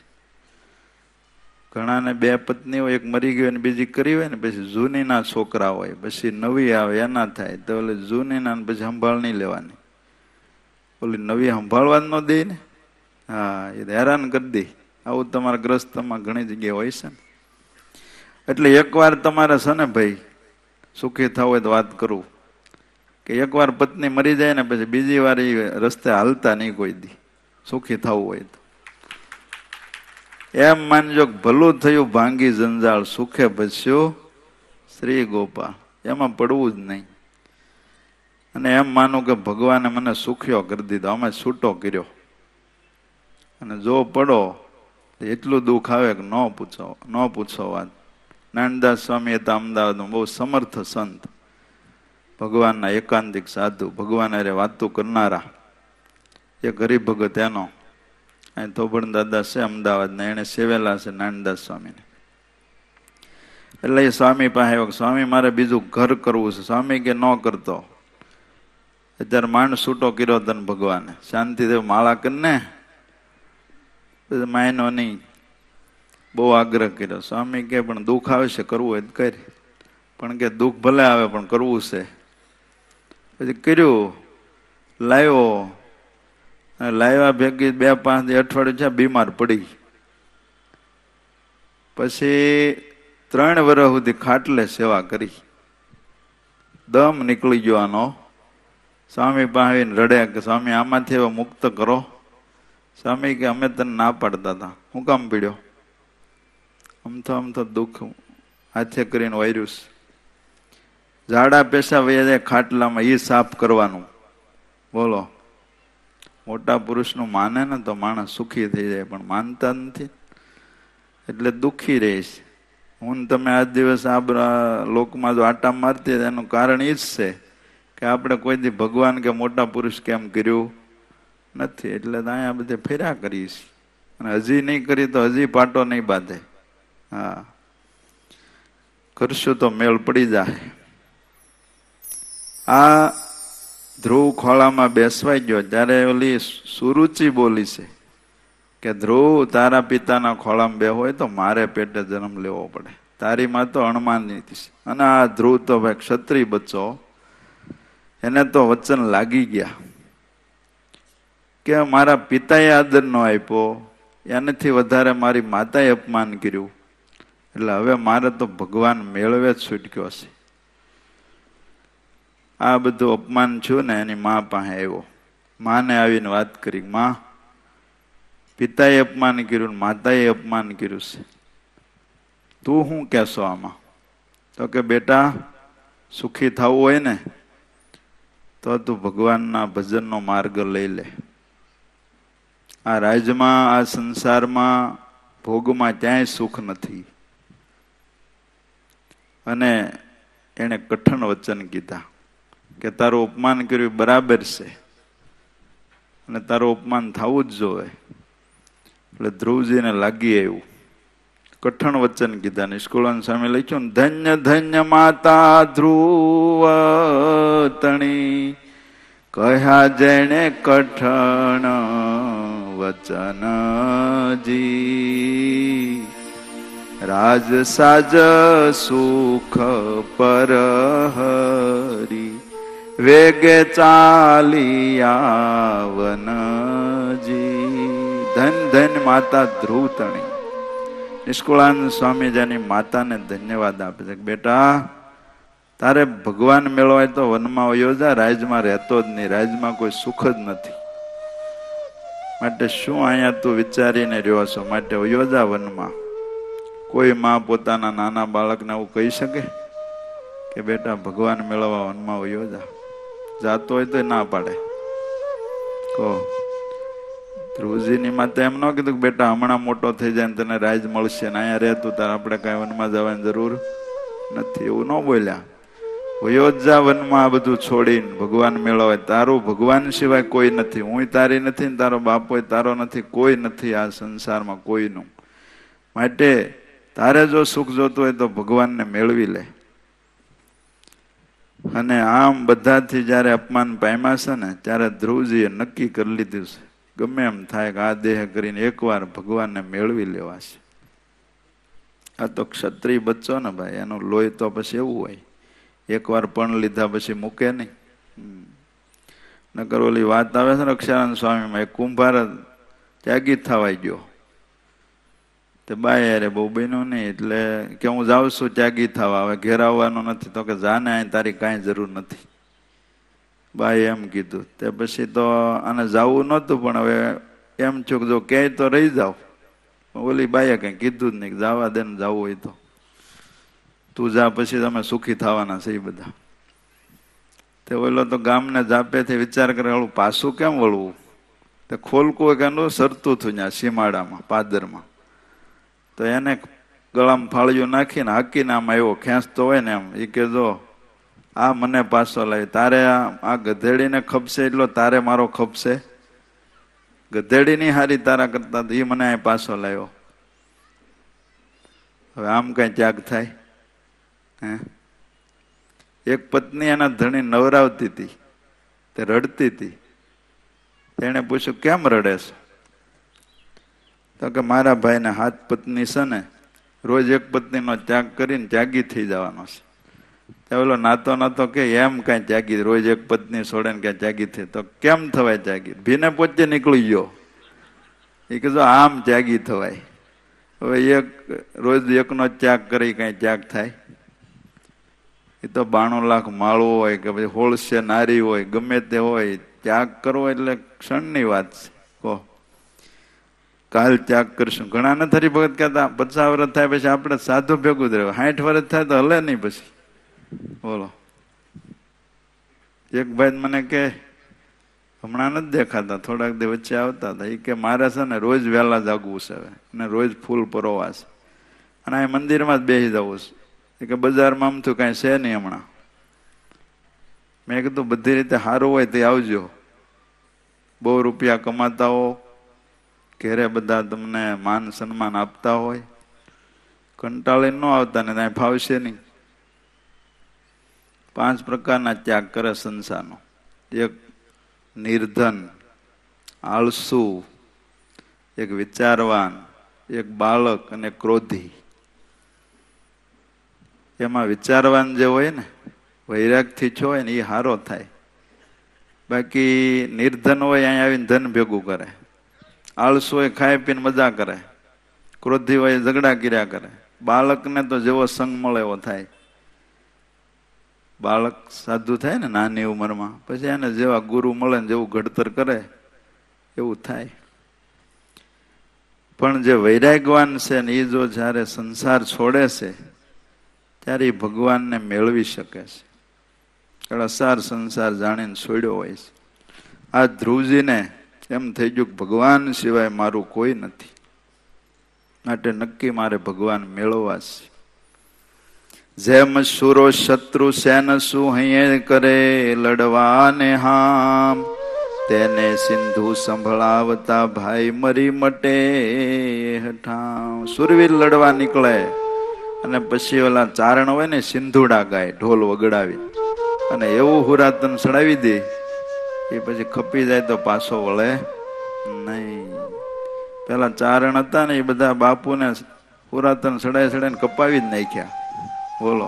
ઘણાને બે પત્ની હોય, એક મરી ગઈ ને બીજી કરી હોય ને, પછી જૂનીના છોકરા હોય, પછી નવી આવે એના થાય, તો ઓલે જૂનીના પછી સંભાળ નહીં લેવાની. ઓલી નવી સંભાળવા જ ન દે ને. હા, એ હેરાન કરી દે. આવું તમારા ગ્રસ્તમાં ઘણી જગ્યાએ હોય છે ને. એટલે એકવાર તમારે છે ને ભાઈ સુખી થવું હોય તો વાત કરું કે એકવાર પત્ની મરી જાય ને પછી બીજી વાર એ રસ્તે હાલતા નહીં કોઈ દી, સુખી થવું હોય તો. એમ માનજો ભલું થયું ભાંગી જંજાળ, સુખે ભસ્યો શ્રી ગોપાલ. એમાં પડવું જ નહીં. અને એમ માનું કે ભગવાને મને સુખ્યો કરી દીધો, અમે છૂટો કર્યો. અને જો પડો એટલું દુઃખ આવે કે ન પૂછો ન પૂછો વાત. નાનદાસ સ્વામી હતા અમદાવાદમાં, બહુ સમર્થ સંત, ભગવાનના એકાંતિક સાધુ, ભગવાન અરે વાતું કરનારા. એ ગરીબ ભગત એનો અહીં થોબણ દાદા છે અમદાવાદના, એને સેવેલા છે નાનદાસ સ્વામીને. એટલે એ સ્વામી પાસે આવ્યો, સ્વામી મારે બીજું ઘર કરવું છે. સ્વામી કે ન કરતો, અત્યારે માંડ છૂટો કર્યો તને ભગવાને, શાંતિદેવ માળા કરીને માયનો નહીં, બહુ આગ્રહ કર્યો. સ્વામી કે પણ દુઃખ આવે છે, કરવું હોય તો કરી, પણ કે દુઃખ ભલે આવે પણ કરવું છે. પછી કર્યું, લાવ્યો. લાવ્યા ભેગી બે પાંચ અઠવાડિયું છે બીમાર પડી. પછી ત્રણ વર્ષ સુધી ખાટલે સેવા કરી. દમ નીકળી ગયો આનો. સ્વામી પાસે રડ્યા કે સ્વામી આમાંથી હવે મુક્ત કરો. સ્વામી કે અમે તને ના પાડતા હતા, હું કામ પીડ્યો? આમ તો આમ તો દુઃખ હાથે કરીને વાયર્યું. ઝાડા પેશા વયા જાય ખાટલામાં, એ સાફ કરવાનું. બોલો, મોટા પુરુષનું માને ને તો માણસ સુખી થઈ જાય, પણ માનતા નથી એટલે દુઃખી રહીશ. હું તમે આજ દિવસ આ લોકમાં જો આટા મારતી, એનું કારણ એ જ છે કે આપણે કોઈ દી ભગવાન કે મોટા પુરુષ કેમ કર્યું નથી, એટલે અહીંયા બધે ફેર્યા કરીશ. અને હજી નહીં કરી તો હજી પાટો નહીં બાંધે. હા, કરશું તો મેળ પડી જાય. આ ધ્રુવ ખોળામાં બેસવાઈ ગયો ત્યારે ઓલી સુરુચિ બોલી છે કે ધ્રુવ તારા પિતાના ખોળામાં બે હોય તો મારે પેટે જન્મ લેવો પડે, તારી માં તો અણમાની છે. અને આ ધ્રુવ તો ભાઈ ક્ષત્રિય બચ્ચો, એને તો વચન લાગી ગયા કે મારા પિતાએ આદર ન આપ્યો, એનાથી વધારે મારી માતાએ અપમાન કર્યું, એટલે હવે મારે તો ભગવાન મેળવે જ છૂટક્યો છે. આ બધું અપમાન છું ને એની મા પાસે આવ્યો. માને આવીને વાત કરી, માં પિતાએ અપમાન કર્યું, માતાએ અપમાન કર્યું છે, તું શું કહેશો આમાં? તો કે બેટા, સુખી થવું હોય ને તો તું ભગવાનના ભજનનો માર્ગ લઈ લે. આ રાજ્યમાં, આ સંસારમાં, ભોગમાં ક્યાંય સુખ નથી. અને એને કઠણ વચન કીધા કે તારું અપમાન કર્યું બરાબર છે અને તારું અપમાન થવું જ જોઈએ. એટલે ધ્રુવજીને લાગી આવ્યું, કઠણ વચન કીધા. નિષ્કુળાન સ્વામી લખ્યું, ધન્ય ધન્ય માતા ધ્રુવ તણી, કહ્યા જેણે કઠણ વચનજી, રાજ સાજ સુખ પર હરી, વેગે ચાલી આવનજી. ધન ધન માતા ધ્રુવ તણી. નિષ્કુળાનંદ સ્વામી જેની માતાને ધન્યવાદ આપે છે કે બેટા તારે ભગવાન મેળવાય તો વનમાં વયો જા, રાજમાં રહેતો જ નહીં, રાજમાં કોઈ સુખ જ નથી. માટે શું અહીંયા તું વિચારીને રહ્યો છો? માટે વયો જા વનમાં. કોઈ માં પોતાના નાના બાળકને એવું કહી શકે કે બેટા ભગવાન મેળવવા વનમાં વયો જા? જાતો હોય તો ના પાડે. કહો ધ્રુવજીની માતા એમ ન કીધું કે બેટા હમણાં મોટો થઈ જાય ને તને રાજ મળશે ને અહીંયા રહેતું તારે આપણે કઈ વનમાં જવાની જરૂર નથી, એવું ન બોલ્યા. વયો જ જા વનમાં આ બધું છોડીને ભગવાન મેળવાય. તારું ભગવાન સિવાય કોઈ નથી, હું તારી નથી ને તારો બાપ હોય તારો નથી, કોઈ નથી આ સંસારમાં કોઈનું. માટે તારે જો સુખ જોતું હોય તો ભગવાનને મેળવી લે. અને આમ બધાથી જયારે અપમાન પામ્યા છે ને ત્યારે ધ્રુવજીએ નક્કી કરી લીધું છે ગમે એમ થાય કે આ દેહ કરીને એકવાર ભગવાનને મેળવી લેવા છે. આ તો ક્ષત્રિય બચ્ચો ને ભાઈ, એનું લોહી તો પછી એવું હોય, એકવાર પણ લીધા પછી મૂકે નહીં. નકર ઓલી વાત આવે છે ને અક્ષરાનંદ સ્વામીમાં, એક કુંભાર ત્યાગી થવાઈ ગયો તે બાય અરે બહુ બન્યું નહીં એટલે કે હું જાઉં છું ત્યાગી થવા, હવે ઘેર આવવાનું નથી. તો કે જાને અહીં તારી કાંઈ જરૂર નથી. બાએ એમ કીધું. તે પછી તો આને જવું નહોતું પણ હવે એમ છું કે જો ક્યાંય તો રહી જાવ. ઓલી બાઈએ કંઈ કીધું જ નહીં કે જવા દે ને જવું હોય તો તું જા, પછી તમે સુખી થવાના છે એ બધા. તે ઓલો તો ગામને જાપેથી વિચાર કરે હળું પાછું કેમ વળવું? તે ખોલકું કે એનું સરતું થયું ત્યાં સીમાડામાં પાદરમાં. તો એને ગળામાં ફાળિયું નાખીને હાકીને આમ આવ્યો, ખેંચતો હોય ને એમ. એ કે જો આ મને પાછો લાવી, તારે આ ગધેડીને ખપશે એટલો તારે મારો ખપશે? ગધેડીની હારી તારા કરતા એ મને અહીં પાછો લાવ્યો. હવે આમ કઈ ત્યાગ થાય? હે, એક પત્ની એના ધણી નવરાવતી હતી, તે રડતી હતી. તેને પૂછ્યું કેમ રડે છે? તો કે મારા ભાઈને હાથ પત્ની છે ને, રોજ એક પત્નીનો ત્યાગ કરીને ત્યાગી થઈ જવાનો છે. ઓલો નાતો નાતો કે એમ કઈ ત્યાગી, રોજ એક પત્ની છોડે ને ક્યાં ત્યાગી થઈ? તો કેમ થવાય ત્યાગી? ભીને પોતે નીકળી ગયો. એ કીધું આમ ત્યાગી થવાય. હવે એક રોજ એકનો ત્યાગ કરી કઈ ત્યાગ થાય? એ તો બાણું લાખ માળવો હોય કે પછી હોળશે નારી હોય, ગમે તે હોય, ત્યાગ કરવો એટલે ક્ષણની વાત છે. કહો કાલ ત્યાગ કરશું. ઘણા નથી હરિભગત કહેતા પચાસ વર્ષ થાય પછી આપણે સાધુ ભેગું જ રહેવું, સાઠ વર્ષ થાય તો હલે નહીં પછી. બોલો, એક ભાઈ મને કે હમણાં નથી દેખાતા, થોડાક દિવસ વચ્ચે આવતા હતા. એ કે મારે છે ને રોજ વહેલા જાગવું છે હવે, અને રોજ ફૂલ પરોવા છે, અને આ મંદિરમાં જ બેસી જવું છે. એ કે બજારમાં આમ તો કાંઈ છે નહીં હમણાં. મેં કીધું બધી રીતે સારું હોય તે આવજો. બહુ રૂપિયા કમાતા હો, ઘેરે બધા તમને માન સન્માન આપતા હોય, કંટાળીને ન આવતા ને ત્યાં ફાવશે નહીં. પાંચ પ્રકારના ત્યાગ કરે સંસારનો. એક નિર્ધન, આળસુ, એક વિચારવાન, એક બાળક અને ક્રોધી. એમાં વિચારવાન જે હોય ને, વૈરાગથી છો હોય ને એ હારો થાય. બાકી નિર્ધન હોય અહીંયા આવીને ધન ભેગું કરે, આળસુ હોય ખાઈ પીને મજા કરે, ક્રોધી હોય ઝઘડા કર્યા કરે. બાળકને તો જેવો સંગ મળે એવો થાય. બાળક સાધુ થાય ને નાની ઉંમરમાં, પછી એને જેવા ગુરુ મળે ને જેવું ઘડતર કરે એવું થાય. પણ જે વૈરાગવાન છે ને એ જો જયારે સંસાર છોડે છે ત્યારે એ ભગવાનને મેળવી શકે છે. અસાર સંસાર જાણીને છોડ્યો હોય છે. આ ધ્રુવજીને એમ થઈ ગયું કે ભગવાન સિવાય મારું કોઈ નથી, માટે નક્કી મારે ભગવાન મેળવવા છે. જેમ સુરો શત્રુ સેન શું હૈયે કરે લડવાને હામ, તેને સિંધુ સંભળાવતા ભાઈ મરી મટે હઠામ. સુરવીર લડવા નીકળે અને પછી ઓલા ચારણ હોય ને સિંધુડા ગાય ઢોલ વગડાવી, અને એવું હુરાતન સડાવી દે એ પછી ખપી જાય તો પાછો વળે નહીં. પેલા ચારણ હતા ને એ બધા બાપુને હુરાતન સડાઈ સડાઈને કપાવી જ નાખ્યા. બોલો,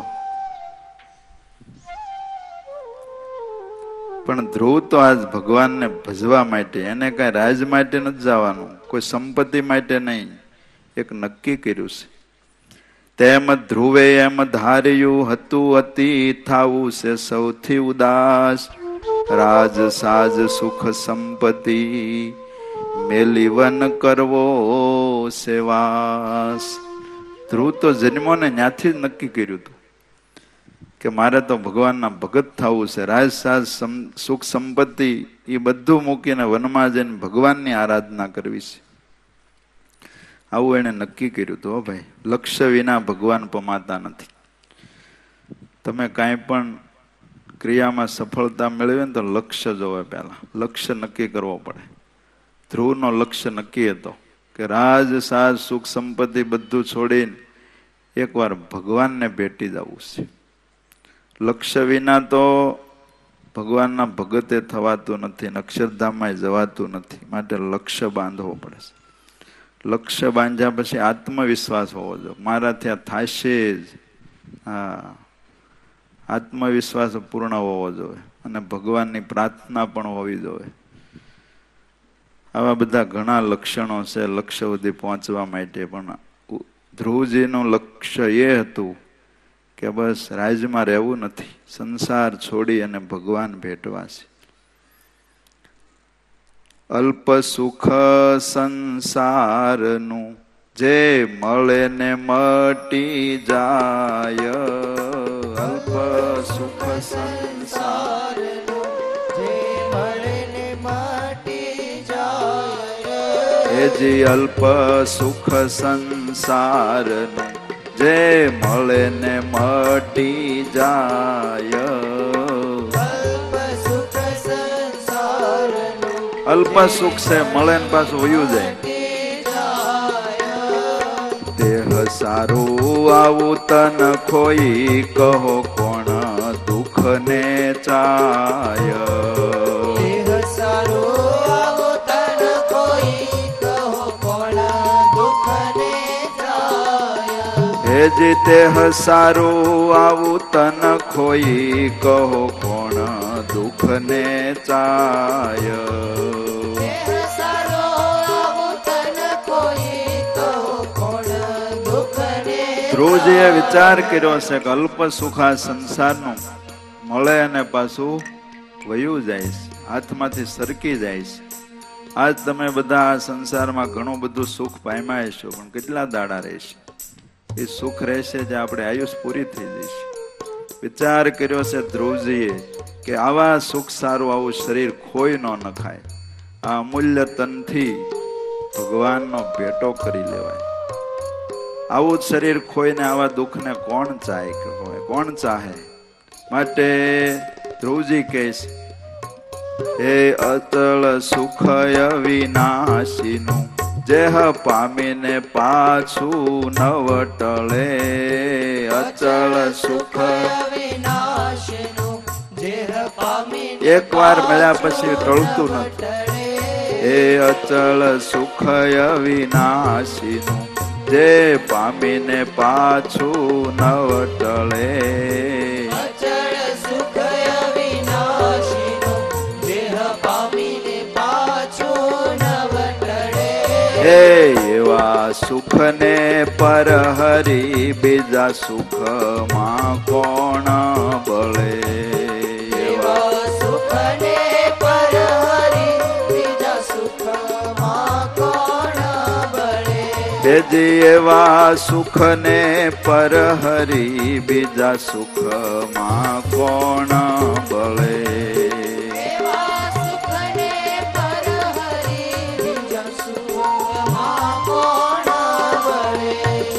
પણ ધ્રુવ તો આજ ભગવાનને ભજવા માટે, એને કઈ રાજ માટે નથી જવાનું, કોઈ સંપત્તિ માટે નહીં, એક નક્કી કર્યું છે. તેમ ધ્રુવે એમ ધાર્યું હતું અતિ થાવું છે સૌથી ઉદાસ. રાજ સાજ સુખ સંપત્તિ મેલીવન કરવો સેવાસ. ધ્રુવ તો જન્મો ને ત્યાંથી જ નક્કી કર્યું હતું કે મારે તો ભગવાનના ભગત થવું છે. રાજ સાજ સુખ સંપત્તિ એ બધું મૂકીને વનમાં જઈને ભગવાનની આરાધના કરવી છે. આવું એને નક્કી કર્યું હતું. હો ભાઈ, લક્ષ્ય વિના ભગવાન પમાતા નથી. તમે કાંઈ પણ ક્રિયામાં સફળતા મેળવે ને તો લક્ષ્ય જોવે. પહેલા લક્ષ્ય નક્કી કરવો પડે. ધ્રુવનો લક્ષ્ય નક્કી હતો કે રાજ સાજ સુખ સંપત્તિ બધું છોડીને એકવાર ભગવાનને ભેટી જવું છે. લક્ષ્ય વિના તો ભગવાનના ભગતે થવાતું નથી, અક્ષરધામમાં જવાતું નથી. માટે લક્ષ્ય બાંધવો પડે છે. લક્ષ્ય બાંધ્યા પછી આત્મવિશ્વાસ હોવો જોઈએ. મારાથી આ થશે જ. હા, આત્મવિશ્વાસ પૂર્ણ હોવો જોઈએ અને ભગવાનની પ્રાર્થના પણ હોવી જોઈએ. આવા બધા ઘણા લક્ષણો છે લક્ષ્ય સુધી પહોંચવા માટે. પણ ધ્રુવજીનું લક્ષ્ય એ હતું કે બસ રાજમાં રહેવું નથી, સંસાર છોડી અને ભગવાન ભેટવા છે. અલ્પ સુખ સંસારનું જે મળે ને મટી જાય. અલ્પ સુખ સંસારનું જે મળે ને મટી જાય. એ જી અલ્પ સુખ સંસારનું જે મળે ને મટી જાય. અલ્પ સુખ છે, મળે ને પાછું વયું જાય. દેહ સારું આવું તન ખોઈ કહો કોણ દુઃખ ને ચાય. દેહ સારું આવું તન ખોઈ કહો કોણ દુઃખ ને ચાય. હે જે દેહ સારું આવું તન ખોઈ કહો કોણ દુઃખ ને ચાય. ધ્રુવજીએ વિચાર કર્યો છે કે અલ્પ સુખા સંસારનું મળે અને પાછું વયું જાય છે, હાથમાંથી સરકી જાય છે. આજ તમે બધા આ સંસારમાં ઘણું બધું સુખ પામ્યા છો, પણ કેટલા દાડા રહેશે? એ સુખ રહેશે જે આપણે આયુષ પૂરી થઈ જશે. વિચાર કર્યો છે ધ્રુવજીએ કે આવા સુખ સારું આવું શરીર ખોઈ ન નખાય. આ અમૂલ્ય તનથી ભગવાનનો ભેટો કરી લેવાય. આવું જ શરીર ખોઈને આવા દુઃખને કોણ ચાહે કે હોય? કોણ ચાહે? માટે ધ્રુવજી કહે છે, હે અતળ સુખ અવિનાશીનું જેહ પામીને પાછું નવ ટળે. અચળ સુખ અવિનાશીનું જેહ પામીને એક વાર મળ્યા પછી ટળતું નથી. હે અચળ સુખ અવિનાશીનું જે પામીને પાછું નવ ટળે. અચળ સુખ અવિનાશીનું જેહ પામીને પાછું નવ ટળે. હે એવા સુખને પર હરી બીજા સુખમાં કોણ બળે. એવા સુખને પર હરી બીજા સુખમાં કોણ બળે. હેજી એવા સુખને પર હરી બીજા સુખમાં કોણ બળે. એવા સુખને પર હરી બીજા સુખમાં કોણ બળે.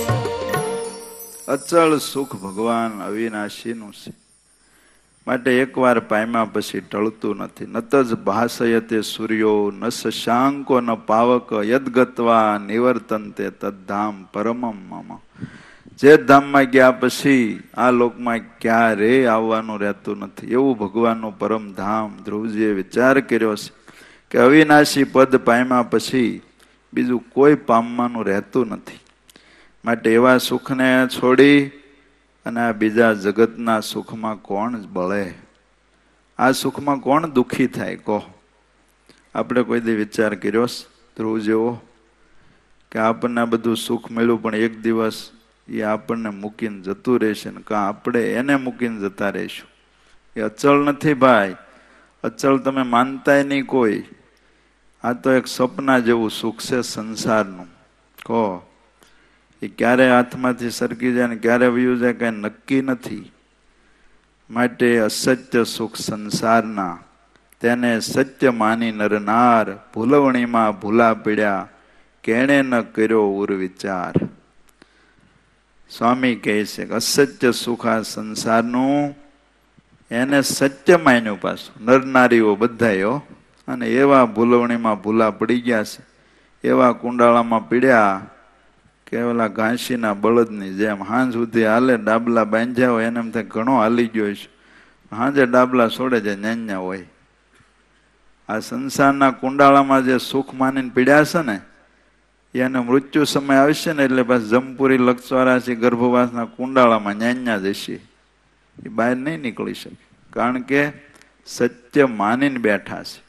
અચળ સુખ ભગવાન અવિનાશીનું છે. માટે એકવાર પામ્યા પછી ટળતું નથી. નત જ ભાષયતે સૂર્યો ન શશાંકો ન પાવક યદગત્વા નિવર્તનતે તદ્ધામ પરમમ મમ. જે ધામમાં ગયા પછી આ લોકમાં ક્યારે આવવાનું રહેતું નથી, એવું ભગવાનનું પરમ ધામ. ધ્રુવજીએ વિચાર કર્યો છે કે અવિનાશી પદ પામ્યા પછી બીજું કોઈ પામવાનું રહેતું નથી. માટે એવા સુખને છોડી અને આ બીજા જગતના સુખમાં કોણ બળે? આ સુખમાં કોણ દુઃખી થાય? કહો, આપણે કોઈ દી વિચાર કર્યો ધ્રુવ જેવો કે આપણને બધું સુખ મળ્યું પણ એક દિવસ એ આપણને મૂકીને જતું રહેશે ને કાં આપણે એને મૂકીને જતા રહીશું. એ અચળ નથી ભાઈ. અચળ તમે માનતાય નહીં કોઈ. આ તો એક સપના જેવું સુખ છે સંસારનું. કહો એ ક્યારે હાથમાંથી સરકી જાય ને ક્યારે વયું જાય કઈ નક્કી નથી. માટે અસત્ય સુખ સંસારના તેને સત્ય માની નરનાર ભૂલવણીમાં ભૂલા પીડ્યા કેણે ન કર્યો ઉર વિચાર. સ્વામી કહે છે કે અસત્ય સુખ આ સંસારનું એને સત્ય માન્યું પાછું નરનારીઓ બધાયો અને એવા ભૂલવણીમાં ભૂલા પડી ગયા છે. એવા કુંડાળામાં પીડ્યા કે ઓલા ઘાંસીના બળદની જેમ હાંજ સુધી હાલે ડાબલા બાંધ્યા હોય એને એમ થાય ઘણો હાલી ગયો છે. હાંજે ડાબલા છોડે જાય ન્યાન્યા હોય. આ સંસારના કુંડાળામાં જે સુખ માનીને પીડ્યા છે ને એને મૃત્યુ સમય આવશે ને એટલે બસ જમપુરી લક્ષવારાશી ગર્ભવાસના કુંડાળામાં ન્યાન્યા જશે. એ બહાર નહીં નીકળી શકે કારણ કે સત્ય માનીને બેઠા છે.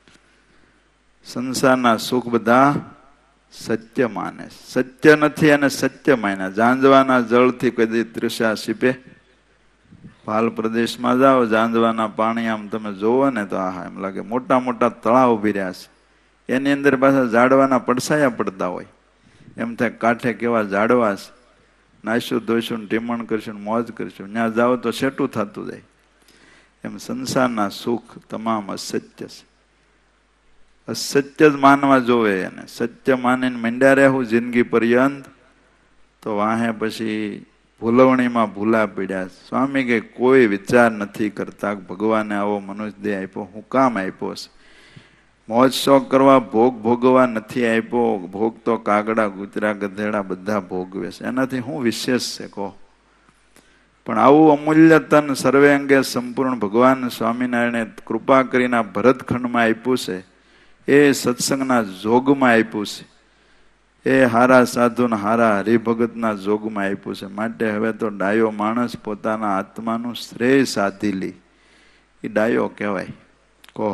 સંસારના સુખ બધા સત્ય માને. સત્ય નથી અને સત્ય માન્યા. જાંજવાના જળથી કદી તૃષા સીપે. ભાલ પ્રદેશમાં જાઓ જાંજવાના પાણી આમ તમે જોવો ને તો આહા એમ લાગે મોટા મોટા તળાવ ઉભી રહ્યા છે. એની અંદર પાછા ઝાડવાના પડસાયા પડતા હોય. એમ થાય કાંઠે કેવા ઝાડવા છે. નાશું ધોઈશું ટીમણ કરશું મોજ કરશું. ત્યાં જાઓ તો સેટું થતું જાય. એમ સંસારના સુખ તમામ અસત્ય છે. અસત્ય જ માનવા જોવે એને. સત્ય માનીને મંડ્યા રહેવું જિંદગી પર્યંત તો વાહે પછી ભૂલવણીમાં ભૂલા પીડ્યા. સ્વામી કે કોઈ વિચાર નથી કરતા ભગવાને આવો મનુષ્ય દેહ આપ્યો હું કામ આપ્યો છે. મોજ શોખ કરવા ભોગ ભોગવા નથી આપ્યો. ભોગ તો કાગડા કૂતરા ગધેડા બધા ભોગવે છે. એનાથી શું વિશેષ છે કહો. પણ આવું અમૂલ્ય તન સર્વે અંગે સંપૂર્ણ ભગવાન સ્વામિનારાયણે કૃપા કરીને ભરતખંડમાં આપ્યું છે. એ સત્સંગના જોગમાં આપ્યું છે. એ હારા સાધુને હારા હરિભગતના જોગમાં આપ્યું છે. માટે હવે તો ડાયો માણસ પોતાના આત્માનું શ્રેય સાધી લે એ ડાયો કહેવાય. કહો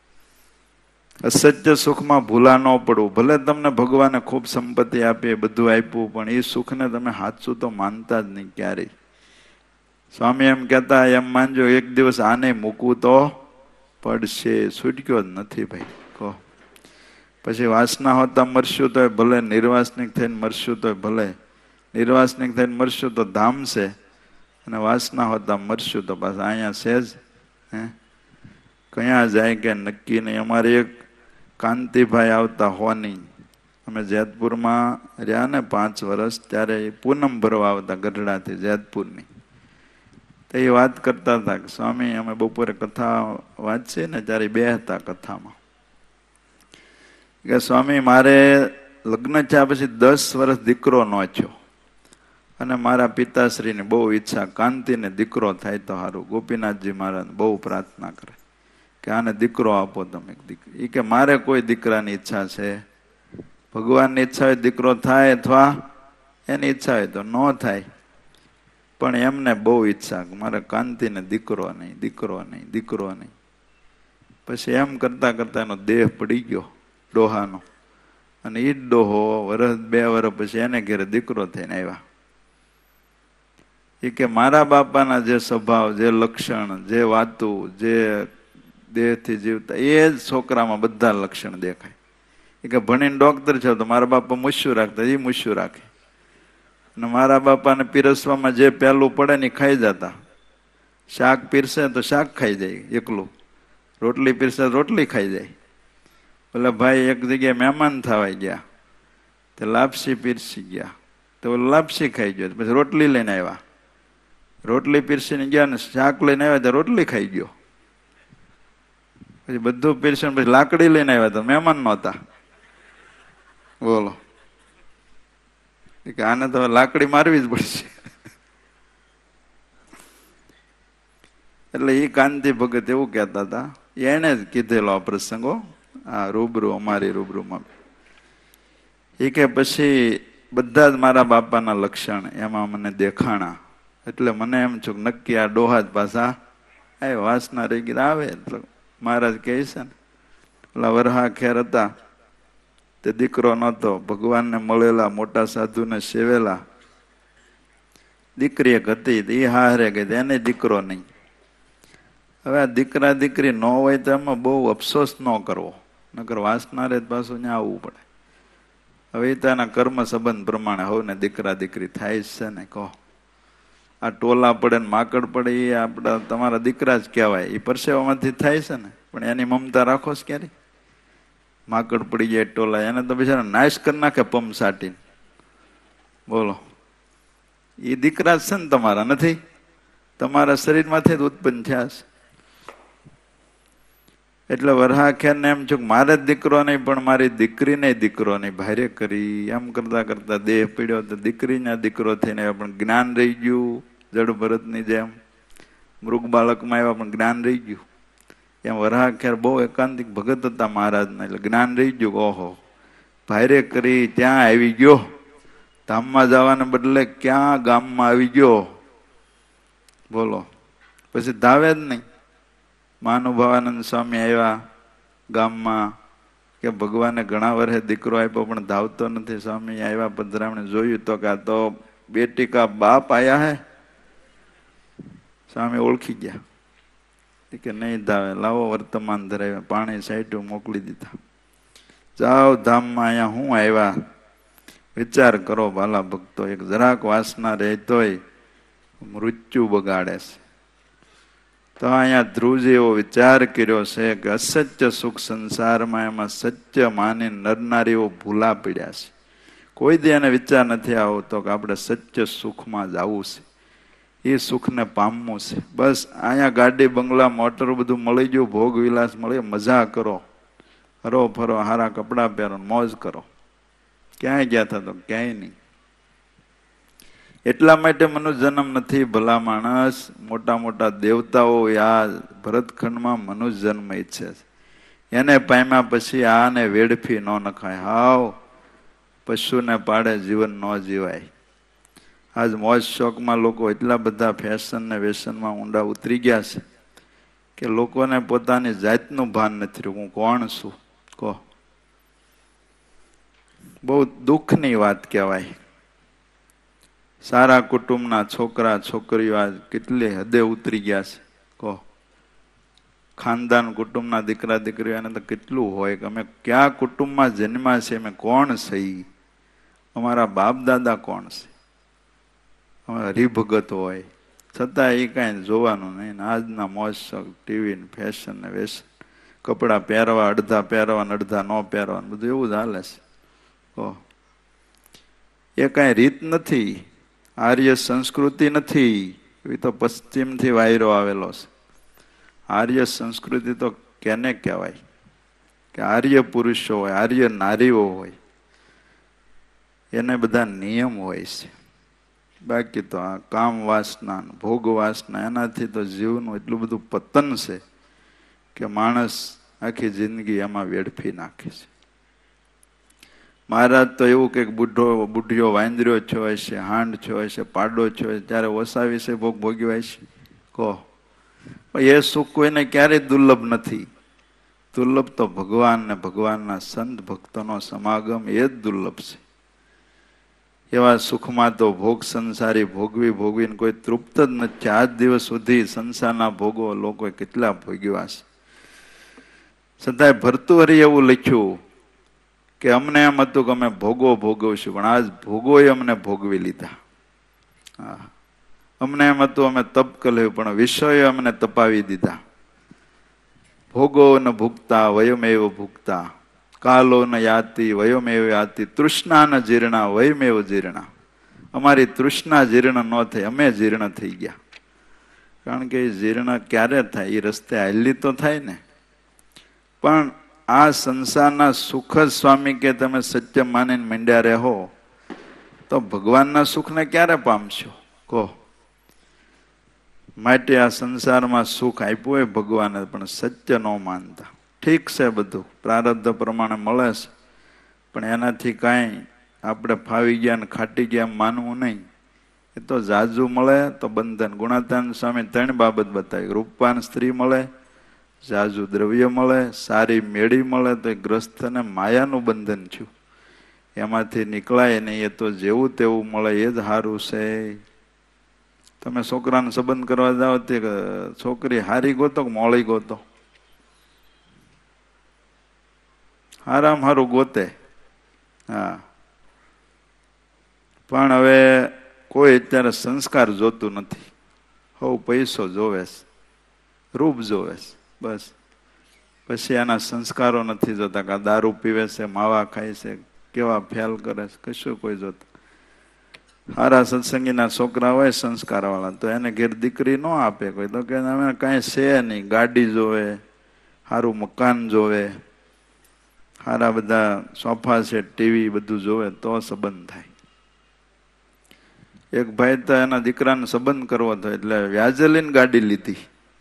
અસત્ય સુખમાં ભૂલા ન પડવું. ભલે તમને ભગવાને ખૂબ સંપત્તિ આપી બધું આપ્યું પણ એ સુખને તમે સાચું તો માનતા જ નહીં ક્યારેય. સ્વામી એમ કહેતા એમ માનજો એક દિવસ આને મૂકવું તો પડશે. છૂટક્યો જ નથી ભાઈ. કહો પછી વાસના હોતા મરશું તોય ભલે નિર્વાસનિક થઈને મરશું તોય ભલે. નિર્વાસનિક થઈને મરશું તો ધામ છે અને વાસના હોતા મરશું તો પાછા અહીંયા છે જ. હે કયા જાય કે નક્કી નહીં. અમારે એક કાંતિભાઈ આવતા હોની અમે જેતપુરમાં રહ્યા ને પાંચ વર્ષ ત્યારે પૂનમ ભરવા આવતા ગઢડાથી જેતપુરની. તો એ વાત કરતા હતા કે સ્વામી અમે બપોરે કથા વાંચીએ ને ત્યારે બે હતા કથામાં કે સ્વામી મારે લગ્ન થયા પછી દસ વર્ષ દીકરો ન થયો અને મારા પિતાશ્રીની બહુ ઈચ્છા કાંતિને દીકરો થાય તો સારું. ગોપીનાથજી મહારાજ બહુ પ્રાર્થના કરે કે આને દીકરો આપો તમે. દીકરી એ કે મારે કોઈ દીકરાની ઈચ્છા છે. ભગવાનની ઈચ્છા હોય દીકરો થાય અથવા એની ઈચ્છા હોય તો ન થાય. પણ એમને બહુ ઈચ્છા કે મારે કાંતિને દીકરો નહીં દીકરો નહીં દીકરો નહીં. પછી એમ કરતા કરતા એનો દેહ પડી ગયો ડોહાનો અને એ જ ડોહો વર્ષ બે વર્ષ પછી એને ઘેરે દીકરો થઈને આવ્યા. એ કે મારા બાપાના જે સ્વભાવ જે લક્ષણ જે વાતું જે દેહથી જીવતા એ જ છોકરામાં બધા લક્ષણ દેખાય. એ કે ભણીને ડોક્ટર છે તો મારા બાપા મૂછું રાખતા એ મૂછું રાખે અને મારા બાપાને પીરસવામાં જે પહેલું પડે ને ખાઈ જતા. શાક પીરસે તો શાક ખાઈ જાય એકલું. રોટલી પીરસે રોટલી ખાઈ જાય. પેલા ભાઈ એક જગ્યાએ મહેમાન થવા ગયા તે લાપસી પીરસી ગયા તો લાપસી ખાઈ ગયો. પછી રોટલી લઈને આવ્યા. રોટલી પીરસીને ગયા ને શાક લઈને આવ્યા તો રોટલી ખાઈ ગયો. પછી બધું પીરસીને પછી લાકડી લઈને આવ્યા તો મહેમાન નહોતા. બોલો કે આને તો લાકડી મારવી જ પડશે. એટલે એ કાંતિ ભગત એવું કહેતા હતા. એને જ કીધેલો આ પ્રસંગો આ રૂબરૂ અમારી રૂબરૂમાં. એ કે પછી બધા જ મારા બાપાના લક્ષણ એમાં મને દેખાણા. એટલે મને એમ છું નક્કી આ ડોહા જ પાછા એ વાસના રહી ગઈ આવે. મહારાજ કહે છે ને ઓલા વરહા ખેર હતા તે દીકરો નહોતો. ભગવાનને મળેલા, મોટા સાધુને સેવેલા દીકરી એક હતી, એ હારે ગઈ, એને દીકરો નહીં. હવે આ દીકરા દીકરી ન હોય તો એમાં બહુ અફસોસ ન કરવો, નકર વાસનારે પાછું ત્યાં આવવું પડે. હવે તો એના કર્મ સંબંધ પ્રમાણે હોવ ને દીકરા દીકરી થાય જ છે ને. કહો આ ટોલા પડે ને માકડ પડે એ આપણા તમારા દીકરા જ કહેવાય, એ પરસેવામાંથી થાય છે ને. પણ એની મમતા રાખો જ ક્યારે? માકડ પડી જાય ટોલા, એને તો બિચારા નાશ કરી નાખે પમ સાટીને. બોલો, એ દીકરા છે ને તમારા, નથી? તમારા શરીરમાંથી જ ઉત્પન્ન થયા છે. એટલે વરહાખ્યાને એમ છું કે મારે જ દીકરો નહીં પણ મારી દીકરીને દીકરો નહીં, ભારે કરી એમ કરતા કરતા દેહ પીડ્યો તો દીકરીને દીકરો થઈને પણ જ્ઞાન રહી ગયું. જડ ભરતની જેમ મૃગ બાળકમાં આવ્યા પણ જ્ઞાન રહી ગયું. એમ વરહાખ્યાર બહુ એકાંતિક ભગત હતા મહારાજના, એટલે જ્ઞાન રહી ગયું. ઓહો, ભારે કરી ત્યાં આવી ગયો, ધામમાં જવાને બદલે ક્યાં ગામમાં આવી ગયો. બોલો, પછી ધાવે જ નહીં. મહાનુભાવાનંદ સ્વામી આવ્યા ગામમાં કે ભગવાને ઘણા વર્ષે દીકરો આપ્યો પણ ધાવતો નથી. સ્વામી આવ્યા, પધરામણે જોયું તો કે આ તો બેટી કા બાપ આયા હે. સ્વામી ઓળખી ગયા કે નહીં ધાવે, લાવો વર્તમાન ધરાવ્યા, પાણી સાઈટું મોકલી દીધા. જાઓ ધામમાં, અહીંયા હું આવ્યા, વિચાર કરો ભાલા ભક્તો. એક જરાક વાસના રહેતોય મૃત્યુ બગાડે છે. તો અહીંયા ધ્રુવજી એવો વિચાર કર્યો છે કે અસત્ય સુખ સંસારમાં, એમાં સત્ય માની નરનારીઓ ભૂલા પડ્યા છે. કોઈ દી એને વિચાર નથી આવતો કે આપણે સત્ય સુખમાં જવું છે, એ સુખને પામવું છે. બસ અહીંયા ગાડી બંગલા મોટર બધું મળી ગયું, ભોગ વિલાસ મળી, મજા કરો, હરો ફરો, હારા કપડાં પહેરો, મોજ કરો. ક્યાંય ગયા હતા તો ક્યાંય નહીં. એટલા માટે મનુષ્ય જન્મ નથી. ભલા માણસ, મોટા મોટા દેવતાઓ આ ભરતખંડમાં મનુષ્ય જન્મ ઈચ્છે છે. એને પામ્યા પછી આને વેડફી ન નખાય. હાવ પશુને પાડે જીવન ન જીવાય. આજ મોજ શોખમાં લોકો એટલા બધા ફેશન ને વ્યસનમાં ઊંડા ઉતરી ગયા છે કે લોકોને પોતાની જાતનું ભાન નથી રહ્યું. હું કોણ છું? કહો, બહુ દુઃખની વાત કહેવાય. સારા કુટુંબના છોકરા છોકરીઓ આજ કેટલી હદે ઉતરી ગયા છે. કહો, ખાનદાન કુટુંબના દીકરા દીકરીઓ એને તો કેટલું હોય કે અમે ક્યાં કુટુંબમાં જન્મ્યા છે, અમે કોણ છે, અમારા બાપ દાદા કોણ છે. અમે હરિભગત હોય છતાં એ કાંઈ જોવાનું નહીં. આજના મોજ શોખ, ટીવી ને ફેશન ને વેસન, કપડાં પહેરવા, અડધા પહેરવા ને અડધા ન પહેરવા, બધું એવું જ હાલે છે. કહો, એ કાંઈ રીત નથી, આર્ય સંસ્કૃતિ નથી. એ તો પશ્ચિમથી વાયરો આવેલો છે. આર્ય સંસ્કૃતિ તો કેને કહેવાય કે આર્ય પુરુષો હોય, આર્ય નારીઓ હોય, એને બધા નિયમ હોય છે. બાકી તો આ કામ વાસના, ભોગ વાસના, એનાથી તો જીવનું એટલું બધું પતન છે કે માણસ આખી જિંદગી એમાં વેડફી નાખે છે. મહારાજ તો એવું કંઈક બુઢો બુઢિયો વાંદર્યો છો હોય છે, હાંડ છો હોય છે, પાડો છો હોય, ત્યારે ઓસાવી છે ભોગ ભોગવાય છે. કહો, એ સુખ કોઈને ક્યારેય દુર્લભ નથી. દુર્લભ તો ભગવાન ને ભગવાનના સંત ભક્તોનો સમાગમ, એ જ દુર્લભ છે. એવા સુખમાં તો ભોગ સંસારી ભોગવી ભોગવીને કોઈ તૃપ્ત જ નથી. આજ દિવસ સુધી સંસારના ભોગો લોકોએ કેટલા ભોગવ્યા છે. છતાંય ભર્તુહરી એવું લખ્યું કે અમને એમ હતું કે અમે ભોગો ભોગવશું, પણ આજ ભોગોએ અમને ભોગવી લીધા. હા, અમને એમ હતું અમે તપ કર્યું, પણ વિષયોએ અમને તપાવી દીધા. ભોગો ન ભૂગતા વયમેવ ભૂગતા, કાલો ન યાતિ વયોમેવ યાતિ, તૃષ્ણા ન જીર્ણા વયમેવ જીર્ણા. અમારી તૃષ્ણા જીર્ણ ન થઈ, અમે જીર્ણ થઈ ગયા. કારણ કે એ જીર્ણ ક્યારે થાય? એ રસ્તે હાલી તો થાય ને. પણ આ સંસારના સુખ જ સ્વામી કે તમે સત્ય માનીને મંડ્યા રહો તો ભગવાનના સુખને ક્યારે પામશો? કહો, માટે આ સંસારમાં સુખ આપ્યું હોય ભગવાને, પણ સત્ય ન માનતા. ઠીક છે, બધું પ્રારબ્ધ પ્રમાણે મળે છે, પણ એનાથી કાંઈ આપણે ફાવી ગયા ને ખાટી ગયા માનવું નહીં. એ તો જાજુ મળે તો બંધન. ગુણાતાન સ્વામી ત્રણ બાબત બતાવી. રૂપવાન સ્ત્રી મળે જાજુ દ્રવ્ય મળે, સારી મેળી મળે તો એ ગ્રસ્થને માયાનું બંધન થયું, એમાંથી નીકળાય નહીં. એ તો જેવું તેવું મળે એ જ સારું છે. તમે છોકરાને સંબંધ કરવા જાઓ તે છોકરી હારી ગોતો કે મોળી ગોતો? હારામ હારું ગોતે. હા, પણ હવે કોઈ અત્યારે સંસ્કાર જોતું નથી. હવ પૈસો જોવે છે, રૂપ જોવે છે, બસ. પછી એના સંસ્કારો નથી જોતા કે દારૂ પીવે છે, માવા ખાય છે, કેવા ફેલ કરે છે, કશું કોઈ જોતા. સારા સત્સંગીના છોકરા હોય સંસ્કાર વાળા તો એને ઘેર દીકરી ન આપે કોઈ, તો કે અમે કાંઈ છે નહીં, ગાડી જોવે, સારું મકાન જોવે, સારા બધા સોફા છે, ટીવી બધું જોવે તો સંબંધ થાય. એક ભાઈ તો એના દીકરાને સંબંધ કરવો હતો એટલે વ્યાજે લઈને ગાડી લીધી.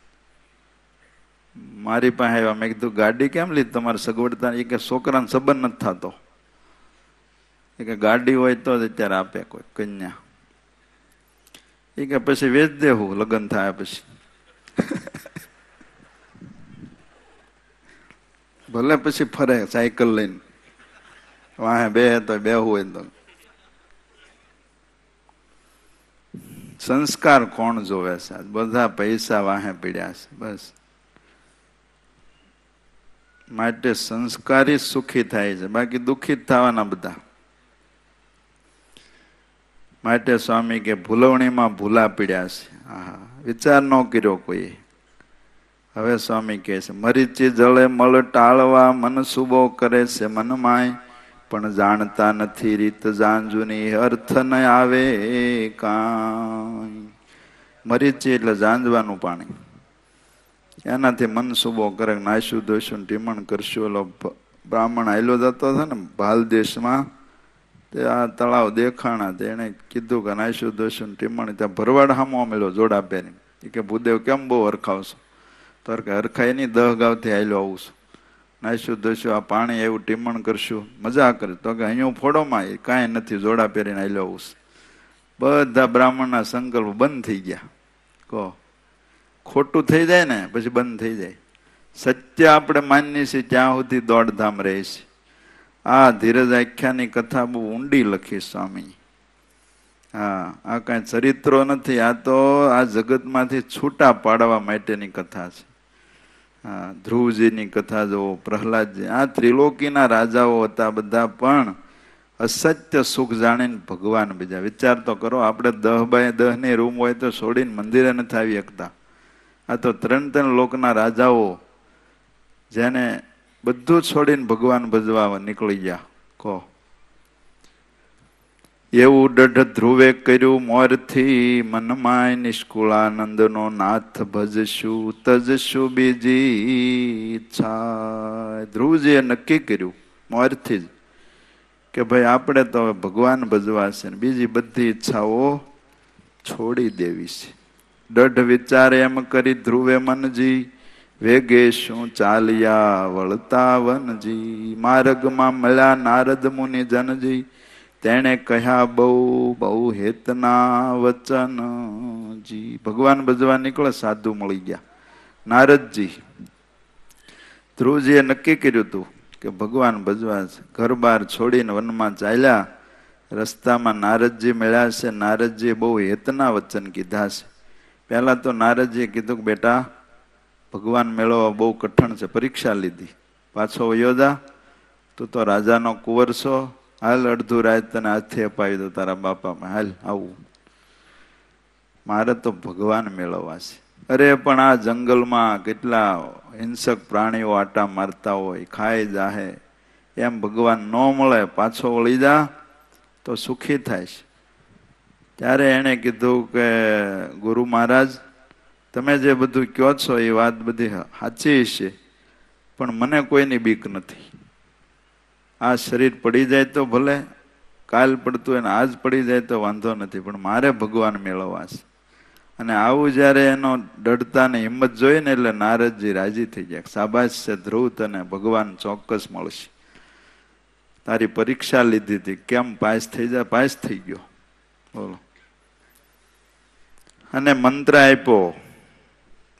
મારી પાસે આવ્યા, મેં કીધું ગાડી કેમ લીધી તમારે સગવડતા? એ કે છોકરાને સંબંધ નથી થતો. એ કે ગાડી હોય તો જ અત્યારે આપે કોઈ કન્યા. એ કે પછી વેચ દેવું લગ્ન થાય પછી. ભલે પછી ફરે સાયકલ લઈને, વાહે બે તો બેહું હોય તો. સંસ્કાર કોણ જોવે છે? બધા પૈસા વાહે પીડ્યા છે બસ. માટે સંસ્કારી સુખી થાય છે, બાકી દુઃખી જ થવાના બધા. માટે સ્વામી કે ભૂલવણીમાં ભૂલા પીડ્યા છે. હા, વિચાર ન કર્યો કોઈ. હવે સ્વામી કહે છે મરીચી જળે મળ ટાળવા મન સુબો કરે છે મનમાય, પણ જાણતા નથી રીત જાંજુની અર્થ ન આવે કાંઈ. મરીચી એટલે જાંજવાનું પાણી, એનાથી મન સુબો કરે, નાશું ધોશું ટીમણ કરશું. ઓલો બ્રાહ્મણ આયલો જતો હતો ને ભાલ દેશમાં, તે આ તળાવ દેખાણા, એને કીધું કે નાશું ધોશું ટીમણ. ત્યાં ભરવાડ હામો આમેલો જોડા પહેરી. એ કે ભૂદેવ કેમ બહુ હરખાવશો? તો કે હરખાય નહીં, દહ ગાવથી આયલો આવું છું, નાશું ધોશું, આ પાણી એવું ટીમણ કરશું, મજા કરે. તો કે અહીંયા ફોડોમાં એ કાંઈ નથી, જોડા પહેરીને આયલો આવું છું. બધા બ્રાહ્મણના સંકલ્પ બંધ થઈ ગયા. કહો ખોટું થઈ જાય ને પછી બંધ થઈ જાય. સત્ય આપણે માનીએ છીએ ત્યાં સુધી દોડધામ રહે છે. આ ધીરજ આખ્યાની કથા બહુ ઊંડી લખી સ્વામી. હા, આ કાંઈ ચરિત્રો નથી, આ તો આ જગતમાંથી છૂટા પાડવા માટેની કથા છે. હા, ધ્રુવજીની કથા જુઓ, પ્રહલાદજી, આ ત્રિલોકીના રાજાઓ હતા બધા, પણ અસત્ય સુખ જાણીને ભગવાન બીજા. વિચાર તો કરો, આપણે દહ બાય દહ ની રૂમ હોય તો છોડીને મંદિરે નથી આવી શકતા. આ તો ત્રણ ત્રણ લોકના રાજાઓ જેને બધું છોડીને ભગવાન ભજવા નીકળી ગયા. કહો એવું દઢ ધ્રુવે કર્યું મોરથી, મનમાય નિષ્કુળાનંદનો નાથ ભજશું, તજશું બીજી ઈચ્છા. ધ્રુવજીએ નક્કી કર્યું મોરથી જ કે ભાઈ આપણે તો હવે ભગવાન ભજવા છે ને બીજી બધી ઈચ્છાઓ છોડી દેવી છે. દઢ વિચારે એમ કરી ધ્રુવે મનજી, વેગે શું ચાલ્યા વળતા વનજી. માર્ગમાં મળ્યા નારદ મુનિ જનજી, તેણે કહ્યા બહુ બહુ હેતના વચનજી. ભગવાન ભજવા નીકળે, સાધુ મળી ગયા નારદજી. ધ્રુવજીએ નક્કી કર્યું હતું કે ભગવાન ભજવા છે. ઘર બાર છોડીને વનમાં ચાલ્યા. રસ્તામાં નારદજી મળ્યા છે. નારદજીએ બહુ હેતના વચન કીધા છે. પહેલા તો નારદજીએ કીધું કે બેટા ભગવાન મેળવવા બહુ કઠણ છે, પરીક્ષા લીધી, પાછો વયો જા, તું તો રાજાનો કુંવર છો, હાલ અડધું રાત તને હાથે અપાવી દો તારા બાપામાં, હાલ આવું, મારે તો ભગવાન મેળવવા છે. અરે પણ આ જંગલમાં કેટલા હિંસક પ્રાણીઓ આટા મારતા હોય, ખાઈ જાહે, એમ ભગવાન ન મળે, પાછો વળી જા તો સુખી થાય છે. ત્યારે એણે કીધું કે ગુરુ મહારાજ, તમે જે બધું કહો છો એ વાત બધી સાચી છે, પણ મને કોઈની બીક નથી. આ શરીર પડી જાય તો ભલે, કાલ પડતું હોય ને આજ પડી જાય તો વાંધો નથી, પણ મારે ભગવાન મેળવવા છે. અને આવું જયારે એનો દઢતા ને હિંમત જોઈ ને એટલે નારદજી રાજી થઈ ગયા. શાબાશ છે ધ્રુવ, તને ભગવાન ચોક્કસ મળશે. તારી પરીક્ષા લીધી હતી, કેમ પાસ થઈ જાય? પાસ થઈ ગયો. બોલો. અને મંત્ર આપ્યો,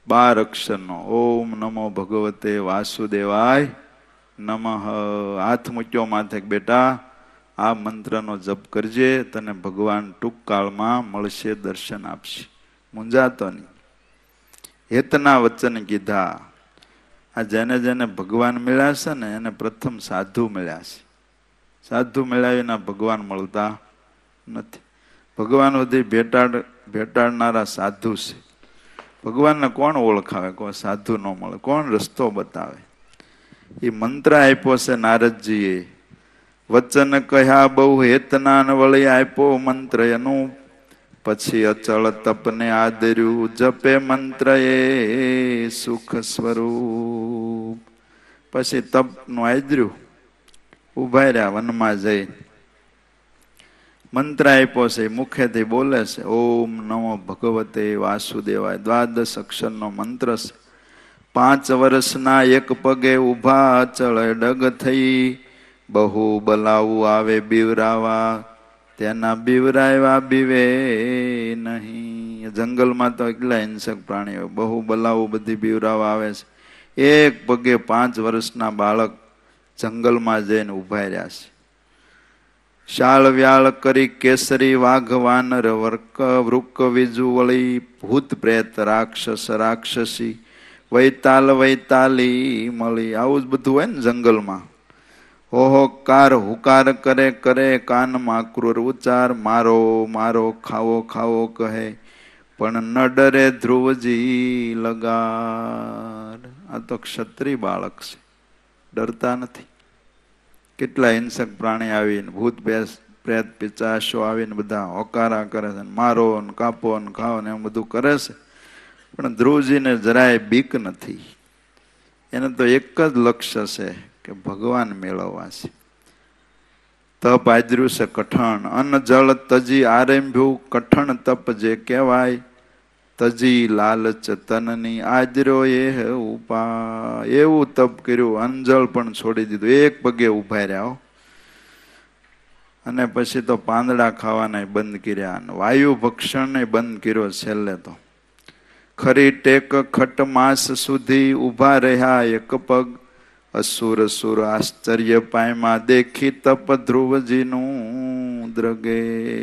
બાર અક્ષરનો ઓમ નમો ભગવતે વાસુદેવાય નમઃ. હાથ મૂક્યો માથે, બેટા આ મંત્રનો જપ કરજે, તને ભગવાન ટૂંક કાળમાં મળશે, દર્શન આપશે, મૂંઝાતો નહીં. હેતના વચન કીધા. આ જેને જેને ભગવાન મળ્યા છે ને એને પ્રથમ સાધુ મળ્યા છે. સાધુ મળ્યા વિના ભગવાન મળતા નથી. ભગવાન સુધી ભેટાડ ભેટાડનારા સાધુ છે. ભગવાનને કોણ ઓળખાવે? કોઈ સાધુ ન મળે. કોણ રસ્તો બતાવે? એ મંત્ર આપ્યો છે નારદજીએ. વચન કહ્યા બહુ હેતના વળી આપ્યો મંત્ર એનું. પછી અચળ તપને આદર્યું, જપે મંત્ર એ સુખ સ્વરૂપ. પછી તપનું આદર્યું, ઉભા રહ્યા વનમાં જઈ. મંત્ર આપ્યો છે, મુખેથી બોલે છે ઓમ નમો ભગવતે વાસુદેવાય. દ્વાદશ અક્ષરનો મંત્ર છે. પાંચ વર્ષના એક પગે ઉભા અચળ ડગ થઈ. બહુ બલાવું આવે બીવરાવા, તેના બીવરાયવા બીવે નહીં. જંગલમાં તો એટલા હિંસક પ્રાણીઓ, બહુ બલાવું બધી બીવરાવા આવે છે. એક પગે પાંચ વર્ષના બાળક જંગલમાં જઈને ઉભા રહ્યા છે. શાળ વ્યાળ કરી કેસરી વાઘ વાનર વર્ક વૃક વિજુ વળી ભૂત પ્રેત રાક્ષસ રાક્ષસી વૈતાલ વૈતાલી મળી. આવું જ બધું હોય ને જંગલમાં. હોહોકાર હુકાર કરે કરે કાનમાં ક્રૂર ઉચ્ચાર. મારો મારો ખાવો ખાવો કહે પણ ન ડરે ધ્રુવજી લગાર. આ તો ક્ષત્રિય બાળક છે, ડરતા નથી. કેટલા હિંસક પ્રાણી આવીને ભૂત પ્રેત પિચાશો આવીને બધા હોકારા કરે છે, મારો ને કાપો ને ખાઓ ને એમ બધું કરે છે. પણ ધ્રુવજીને જરાય બીક નથી. એને તો એક જ લક્ષ્ય છે કે ભગવાન મેળવવા છે. તપ આદર્યું છે કઠણ. અન્ન જળ તજી આરંભ્યું કઠણ તપ જે કહેવાય. તજી લાલચ તનની આદર્યો એ ઉપા. એવું તપ કર્યું, અંજળ પણ છોડી દીધું, એક પગે ઉભા રહ્યા. અને પછી તો પાંદડા ખાવાના બંધ કર્યા, વાયુ ભક્ષણ બંધ કર્યો. છેલ્લે તો ખરી ટેક ખટ માસ સુધી ઉભા રહ્યા એક પગ. અસુર સુર આશ્ચર્ય પાયમાં દેખી તપ ધ્રુવજીનું દ્રગે.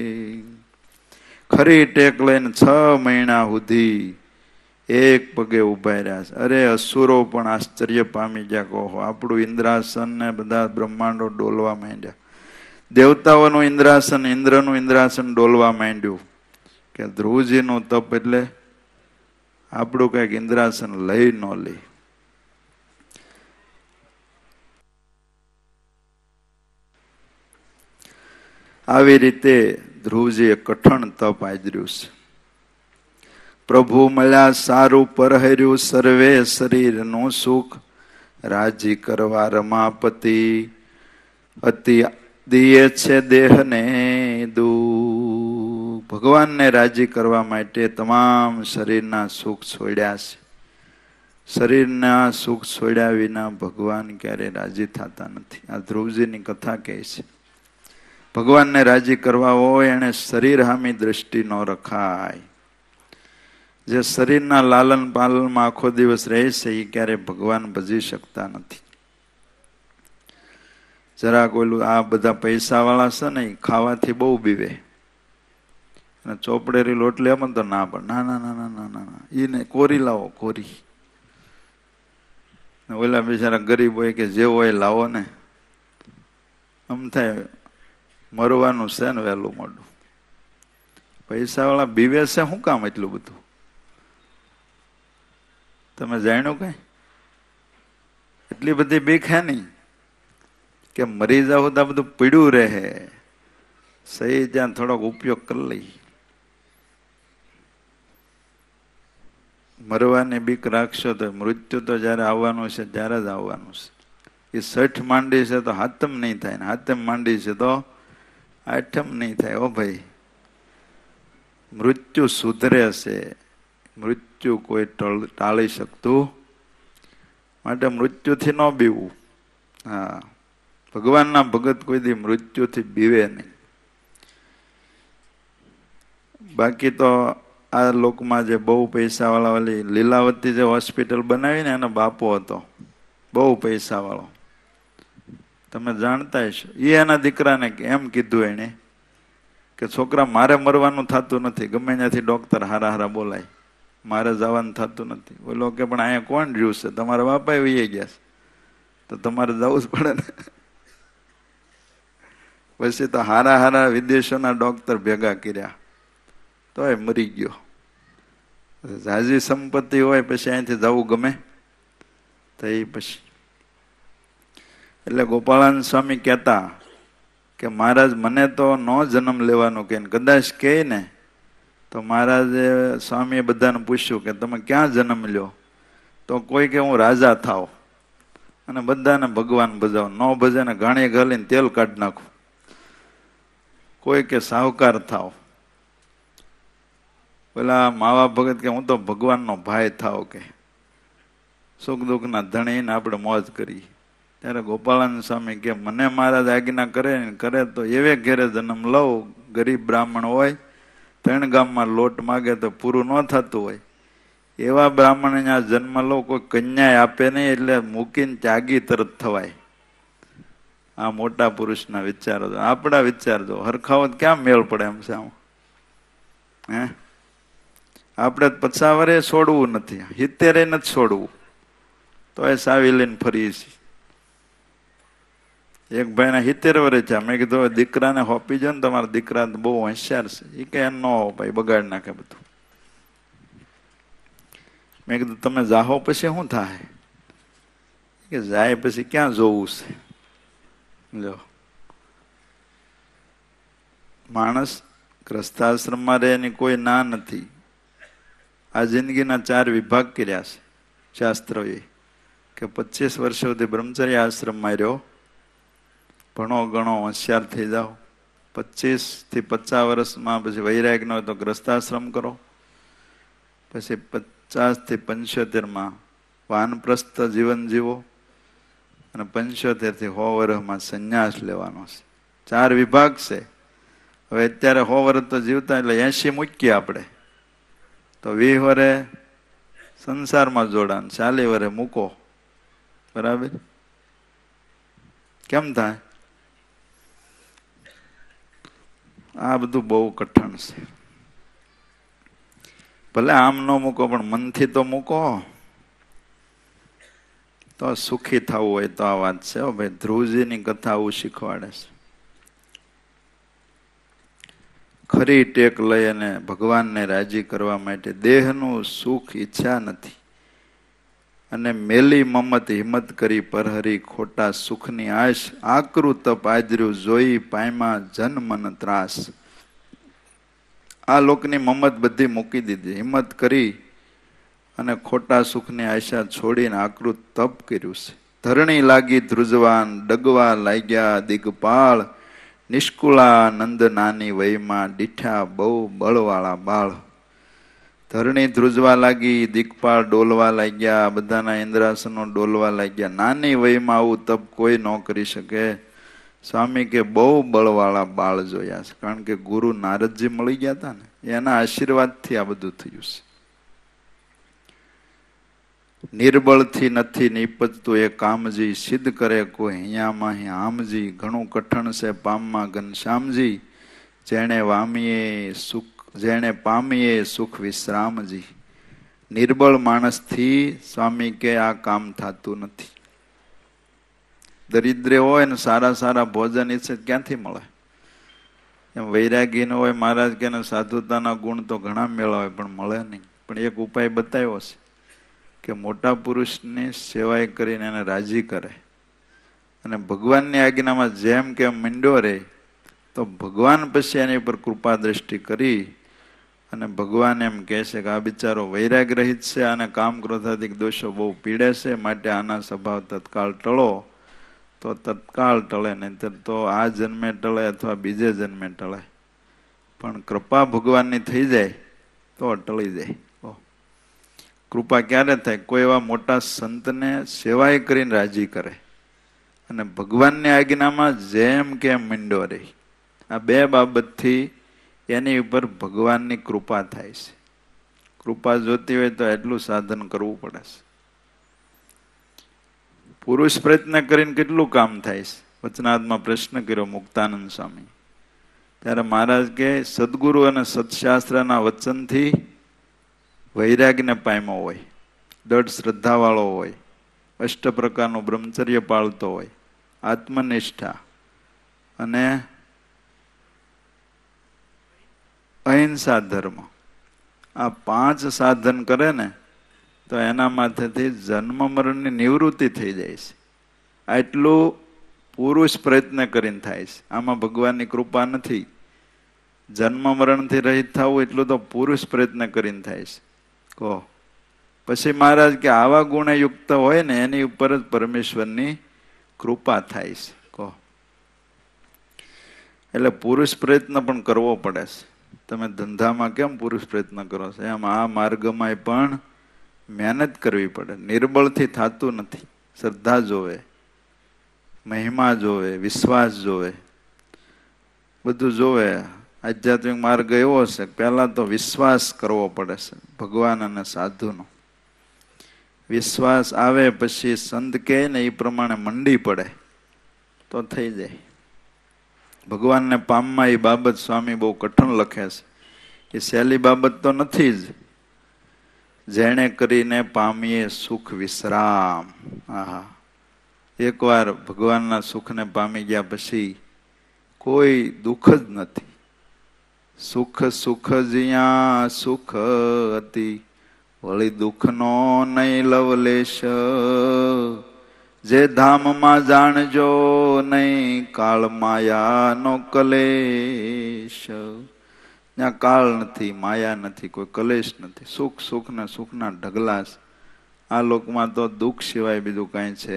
ખરી ટેક લઈને છ મહિના સુધી એક પગે ઉભા રહ્યા છે. અરે અસુરો પણ આશ્ચર્ય પામી ગયા. કહો આપણું ઇન્દ્રાસન ને બધા બ્રહ્માંડો ડોલવા માંડ્યા. દેવતાઓનું ઇન્દ્રાસન, ઇન્દ્રનું ઇન્દ્રાસન ડોલવા માંડ્યું કે ધ્રુવજીનું તપ એટલે આપણું કઈક ઇન્દ્રાસન લઈ ન લે. આવી રીતે ધ્રુવજીએ કઠણ તપ આદર્યું છે. પ્રભુ મળ્યા સારું પરહર્યું સર્વે શરીરનું સુખ. રાજી કરવા રમાપતિ અતિ દિયે છે દેહને દુઃખ. ભગવાનને રાજી કરવા માટે તમામ શરીરના સુખ છોડ્યા છે. શરીરના સુખ છોડ્યા વિના ભગવાન ક્યારે રાજી થતા નથી. આ ધ્રુવજીની કથા કહે છે. ભગવાનને રાજી કરવા હોય એને શરીર હામી દ્રષ્ટિ ન રખાય. જે શરીરના લાલન પાલનમાં આખો દિવસ રહે છે એ ક્યારે ભગવાન ભજી શકતા નથી. જરાક ઓલું આ બધા પૈસા વાળા છે ને ખાવાથી બહુ બીવે. અને ચોપડેરી લોટલી આમ તો ના પણ ના ના ના ના ના ના ના એને કોરી લાવો કોરી. ઓલા બિચારા ગરીબ હોય કે જે હોય લાવો ને. આમ થાય મરવાનું છે ને વહેલું મોડું. પૈસા વાળા બીવે છે શું કામ એટલું બધું? તમે જાણ્યું કઈ? એટલી બધી બીક હે નહીં કે મરી જાવ તો બધું પીડ્યું રહે. સહી ત્યાં થોડોક ઉપયોગ કરી લઈ. મરવાની બીક રાખશો તો મૃત્યુ તો જયારે આવવાનું છે ત્યારે જ આવવાનું છે. એ સઠ માંડી છે તો હાથમ નહીં થાય ને હાથમ માંડી છે તો આઠમ નહીં થાય. ઓ ભાઈ, મૃત્યુ સુધરે છે. મૃત્યુ કોઈ ટાળી શકતું માટે મૃત્યુથી ન બીવું. હા, ભગવાનના ભગત કોઈ દી મૃત્યુથી બીવે નહીં. બાકી તો આ લોકમાં જે બહુ પૈસાવાળા વાળી લીલાવતી જે હોસ્પિટલ બનાવી ને એનો બાપો હતો, બહુ પૈસાવાળો, તમે જાણતા હશો. એ એના દીકરાને એમ કીધું એને કે છોકરા મારે મરવાનું થતું નથી, ગમે ત્યાંથી ડોક્ટર હારા હારા બોલાય, મારે જવાનું થતું નથી. બોલો કે પણ અહીંયા કોણ રહ્યું છે, તમારા બાપા વહી ગયા છે, તો તમારે જવું જ પડે ને. પછી તો હારા હારા વિદેશોના ડોક્ટર ભેગા કર્યા, તો એ મરી ગયો. ઝાઝી સંપત્તિ હોય પછી અહીંથી જવું ગમે તો એ પછી. એટલે ગોપાળાનંદ સ્વામી કહેતા કે મહારાજ મને તો ન જન્મ લેવાનું કે કદાચ કહે ને તો મહારાજે સ્વામીએ બધાને પૂછ્યું કે તમે ક્યાં જન્મ લ્યો, તો કોઈ કે હું રાજા થાવ અને બધાને ભગવાન ભજાવ, ન ભજે ને ઘાણી ઘાલીને તેલ કાઢી નાખું. કોઈ કે સાહુકાર થાવ, પેલા માવા ભગત કે હું તો ભગવાનનો ભાઈ થાવ, કે સુખ દુઃખના ધણીને આપણે મોજ કરીએ. ત્યારે ગોપાળાનંદ સ્વામી કે મને મહારાજ આજ્ઞા કરે ને કરે તો એવે ઘેરે જન્મ લઉં, ગરીબ બ્રાહ્મણ હોય, ત્રણ ગામમાં લોટ માગે તો પૂરું ન થતું હોય, એવા બ્રાહ્મણ અહીંયા જન્મ લઉં, કોઈ કન્યા આપે નહીં, એટલે મૂકીને ત્યાગી તરત થવાય. આ મોટા પુરુષના વિચારો, આપણા વિચાર જો હરખાઓ ક્યાં મેળ પડે એમ છે. આમ હે આપણે પચાસ વરે છોડવું નથી, સિત્તેરે નથી છોડવું, તો એ સાવી લઈને ફરીએ છીએ. એક ભાઈને સિત્તેર વરે છે, મેં કીધું દીકરાને હોપી જો ને, તમારા દીકરા બહુ હોશિયાર છે. એ કે ન હોપાય, બગાડ નાખે બધું. મેં કીધું તમે જાહો પછી શું થાય, કે જાય પછી ક્યાં જોવું છે. જો માણસ ગ્રસ્તાશ્રમમાં રહે એની કોઈ ના નથી. આ જિંદગીના ચાર વિભાગ કર્યા છે શાસ્ત્રોએ, કે પચીસ વર્ષ સુધી બ્રહ્મચર્ય આશ્રમમાં રહ્યો, ભણો ગણો હોશિયાર થઈ જાઓ. પચીસ થી પચાસ વર્ષમાં પછી વૈરાગ ન હોય તો ગ્રસ્તાશ્રમ કરો. પછી પચાસ થી પંચોતેર માં વાનપ્રસ્થ જીવન જીવો, અને પંચોતેર થી સો વર્ષમાં સંન્યાસ લેવાનો છે. ચાર વિભાગ છે. હવે અત્યારે સો વર્ષ તો જીવતા, એટલે એસી મૂકીએ આપણે તો વીસ વરે સંસારમાં જોડાણ, ચાલીસ વરે મૂકો. બરાબર? કેમ થાય? આ બધું બહુ કઠણ છે. ભલે આમ ન મૂકો પણ મનથી તો મૂકો, તો સુખી થવું હોય તો આ વાત છે. ભાઈ ધ્રુવજીની કથા આવું શીખવાડે છે. ખરી ટેક લઈ અને ભગવાનને રાજી કરવા માટે દેહનું સુખ ઈચ્છા નથી, અને મેલી મમત હિંમત કરી પરહરી ખોટા સુખની આશ, આકરું તપ આદર્યું જોઈ પાયમાં જન મન ત્રાસ. આ લોકની મમત બધી મૂકી દીધી, હિંમત કરી અને ખોટા સુખની આશા છોડીને આકૃત તપ કર્યું છે. ધરણી લાગી ધ્રુજવાન, ડગવા લાગ્યા દિગપાળ, નિષ્કુળા નંદ નાની વયમાં દીઠા બહુ બળવાળા બાળ. ધરણી ધ્રુજવા લાગી, દિગપાળ ડોલવા લાગ્યા, બધાના ઇન્દ્રાસનો ડોલવા લાગ્યા. નાની વયમાં આવું તપ કોઈ ન કરી શકે. સ્વામી કે બહુ બળવાળા બાળ જોયા છે, કારણ કે ગુરુ નારદજી મળી ગયા હતા ને, એના આશીર્વાદથી આ બધું થયું છે. નિર્બળથી નથી નીપજતું એ કામજી, સિદ્ધ કરે કોઈ અહીંયામાં આમજી. ઘણું કઠણ છે પામમાં ઘનશ્યામજી, જેણે વામીએ સુખ જેણે પામીએ સુખ વિશ્રામજી. નિર્બળ માણસથી સ્વામી કે આ કામ થતું નથી. દરિદ્ર હોય ને સારા સારા ભોજન ઈચ્છે ક્યાંથી મળે? એમ વૈરાગી ન હોય, મહારાજ કે સાધુતાના ગુણ તો ઘણા મેળવે પણ મળે નહીં. પણ એક ઉપાય બતાવ્યો છે કે મોટા પુરુષની સેવાય કરીને એને રાજી કરે, અને ભગવાનની આજ્ઞામાં જેમ કે મીંડો રહે તો ભગવાન પછી એની ઉપર કૃપા દ્રષ્ટિ કરી, અને ભગવાન એમ કહે છે કે આ બિચારો વૈરાગ રહિત છે, અને કામ ક્રોધાદિક દોષો બહુ પીડે છે, માટે આના સ્વભાવ તત્કાળ ટળો. તો તત્કાળ ટળે, નહીંતર તો આ જન્મે ટળે અથવા બીજે જન્મે ટળે. પણ કૃપા ભગવાનની થઈ જાય તો ટળી જાય. કૃપા ક્યારે થાય? કોઈ એવા મોટા સંતને સેવાય કરીને રાજી કરે, અને ભગવાનની આજ્ઞામાં જેમ કેમ મીંડો રહી. આ બે બાબતથી એની ઉપર ભગવાનની કૃપા થાય છે. કૃપા જોતી હોય તો એટલું સાધન કરવું પડે છે. પુરુષ પ્રયત્ન કરીને કેટલું કામ થાય છે. વચનાદમાં પ્રશ્ન કર્યો મુક્તાનંદ સ્વામી. ત્યારે મહારાજ કે સદગુરુ અને સત્શાસ્ત્રના વચનથી વૈરાગ્યને પામ્યો હોય, દૃઢ શ્રદ્ધાવાળો હોય, અષ્ટ પ્રકારનું બ્રહ્મચર્ય પાળતો હોય, આત્મનિષ્ઠા અને અહિંસા ધર્મ, આ પાંચ સાધન કરે ને તો એના માથેથી જન્મ મરણની નિવૃત્તિ થઈ જાય છે. આટલું પુરુષ પ્રયત્ન કરીને થાય છે. આમાં ભગવાનની કૃપા નથી. જન્મ મરણથી રહિત થવું એટલું તો પુરુષ પ્રયત્ન કરીને થાય છે. કહો પછી મહારાજ કે આવા ગુણે યુક્ત હોય ને એની ઉપર જ પરમેશ્વરની કૃપા થાય છે. કહો એટલે પુરુષ પ્રયત્ન પણ કરવો પડે છે. તમે ધંધામાં કેમ પુરુષ પ્રયત્ન કરો છો, એમ આ માર્ગમાં પણ મહેનત કરવી પડે. નિર્બળથી થતું નથી. શ્રદ્ધા જોવે, મહિમા જોવે, વિશ્વાસ જોવે, બધું જોવે. આધ્યાત્મિક માર્ગ એવો છે પહેલા તો વિશ્વાસ કરવો પડે છે ભગવાન અને સાધુનો. વિશ્વાસ આવે પછી સંત કહે ને એ પ્રમાણે મંડી પડે તો થઈ જાય. ભગવાનને પામમાં એ બાબત સ્વામી બહુ કઠણ લખે છે. એ સહેલી બાબત તો નથી જ. જેણે કરીને પામીએ સુખ વિશ્રામ. આહા, એકવાર ભગવાનના સુખને પામી ગયા પછી કોઈ દુઃખ જ નથી. સુખ સુખ જ્યાં સુખ હતી, વળી દુઃખનો નહીં લવલેશ. જે ધામમાં જાણજો નહીં કાળ માયાનો કલેશ. ત્યાં કાળ નથી, માયા નથી, કોઈ કલેશ નથી. સુખ સુખ ને સુખના ઢગલા. આ લોકમાં તો દુઃખ સિવાય બીજું કાંઈ છે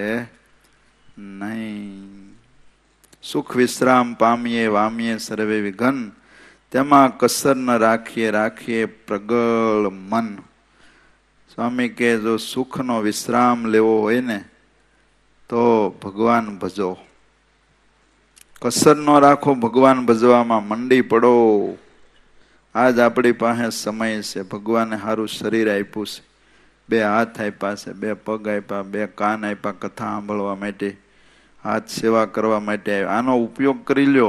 નહીં. સુખ વિશ્રામ પામીએ વામીએ સર્વે વિઘન, તેમાં કસર ન રાખીએ રાખીએ પ્રગળ મન. સ્વામી કે જો સુખનો વિશ્રામ લેવો હોય ને તો ભગવાન ભજો. કસર ન રાખો, ભગવાન ભજવામાં મંડી પડો. આજ આપણી પાસે સમય છે. ભગવાને સારું શરીર આપ્યું છે, બે હાથ આપ્યા છે, બે પગ આપ્યા, બે કાન આપ્યા કથા સાંભળવા માટે, હાથ સેવા કરવા માટે. આનો ઉપયોગ કરી લ્યો.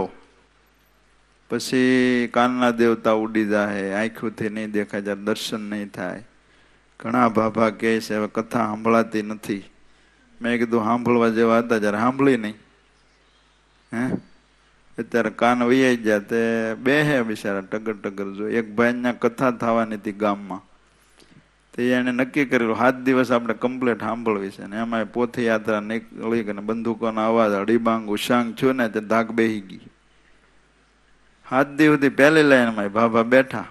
પછી કાનના દેવતા ઉડી જાય, આંખોથી નહીં દેખાય, ત્યારે દર્શન નહીં થાય. ઘણા ભાભા કહે છે હવે કથા સાંભળાતી નથી. મેં કીધું સાંભળવા જેવા હતા જ્યારે સાંભળી નહીં. હે અત્યારે કાન વૈયાઈ ગયા તે બે હે બિચારા ટગર ટગર જો. એક ભાઈ કથા થવાની હતી ગામમાં, તે એને નક્કી કરેલું સાત દિવસ આપણે કમ્પ્લેટ સાંભળવી છે. ને એમાં પોથી યાત્રા નીકળી ગઈ, બંદૂકોનો અવાજ, હડીબાંગ ઉષાંગ છું ને તે ધાક બેહી ગઈ. સાત દિવસથી પહેલી લાઈનમાં ભાભા બેઠા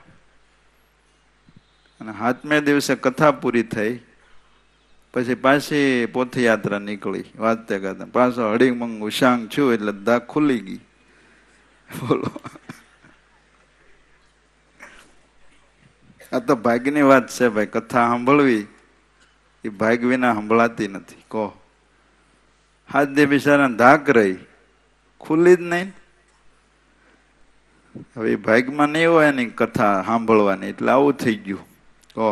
અને સાતમે દિવસે કથા પૂરી થઈ. પછી પાછી પોથી યાત્રા નીકળી વાંચતે કરતા. પાછો હડીમંગ ઉષાંગ છું એટલે ધાક ખુલી ગઈ. બોલો, આ તો ભાગ્યની વાત છે ભાઈ. કથા સાંભળવી એ ભાગ્ય વિના સંભળાતી નથી. કહો હાથ દે બિચારા ધાક રહી, ખુલ્લી જ નહીં. હવે ભાગ્યમાં નહીં હોય એની કથા સાંભળવાની, એટલે આવું થઈ ગયું. કહો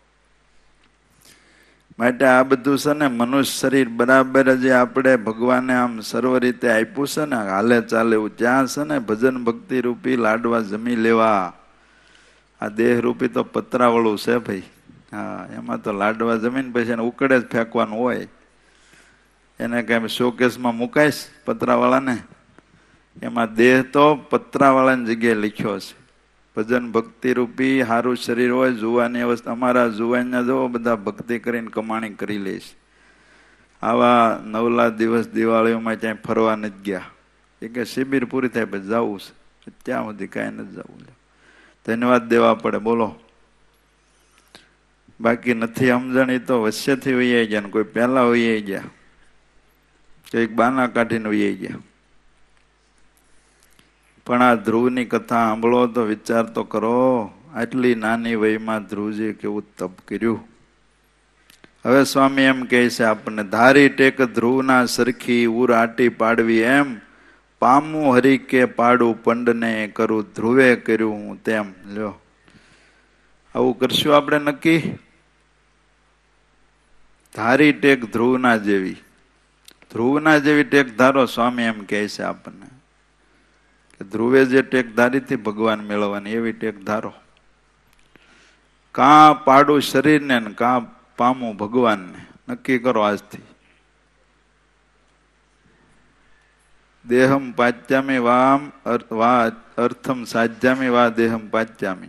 માટે આ બધું છે ને મનુષ્ય શરીર બરાબર જે આપણે ભગવાને આમ સર્વ રીતે આપ્યું છે ને, હાલે ચાલે એવું, ત્યાં છે ને ભજન ભક્તિ રૂપી લાડવા જમી લેવા. આ દેહ રૂપી તો પતરાવાળું છે ભાઈ. હા, એમાં તો લાડવા જમીન પછી એને ઉકળે જ ફેંકવાનું હોય. એને કઈ શોકેસમાં મુકાઈશ પતરાવાળાને? એમાં દેહ તો પતરાવાળાની જગ્યાએ લખ્યો છે. ભજન ભક્તિ રૂપી સારું શરીર હોય, જુવાની અવસ્થા. અમારા જુવાનના જવો બધા ભક્તિ કરીને કમાણી કરી લઈશ. આવા નવલા દિવસ દિવાળીઓમાં ક્યાંય ફરવા નથી ગયા. એ કે શિબિર પૂરી થાય પછી જવું છે, ત્યાં સુધી કાંઈ નથી જવું. ધન્યવાદ દેવા પડે. બોલો, બાકી નથી સમજણ. તો વચ્ચેથી વૈયાઈ ગયા ને કોઈ પહેલા વૈયાઈ ગયા, કંઈક બાના કાઢીને વૈયાઈ ગયા. પણ આ ધ્રુવની કથા સાંભળો તો વિચાર તો કરો. આટલી નાની વયમાં ધ્રુવજી કેવું તપ કર્યું. હવે સ્વામી એમ કહે છે આપણને, ધારી ટેક ધ્રુવના સરખી ઉર આટી પાડવી એમ, પામું હરી કે પાડું પંડને કરું ધ્રુવે કર્યું હું તેમ. લ્યો, આવું કરશું આપણે નક્કી? ધારી ટેક ધ્રુવના જેવી, ધ્રુવના જેવી ટેક ધારો. સ્વામી એમ કહે છે આપણને કે ધ્રુવે જે ટેક ધારી હતી ભગવાન મેળવવાની, એવી ટેક ધારો. કાં પાડું શરીરને ને કાં પામું ભગવાનને, નક્કી કરો આજથી. દેહમ પાચ્યામી વામ વા અર્થમ સાધ્યામી વા દેહમ પાચ્યામી.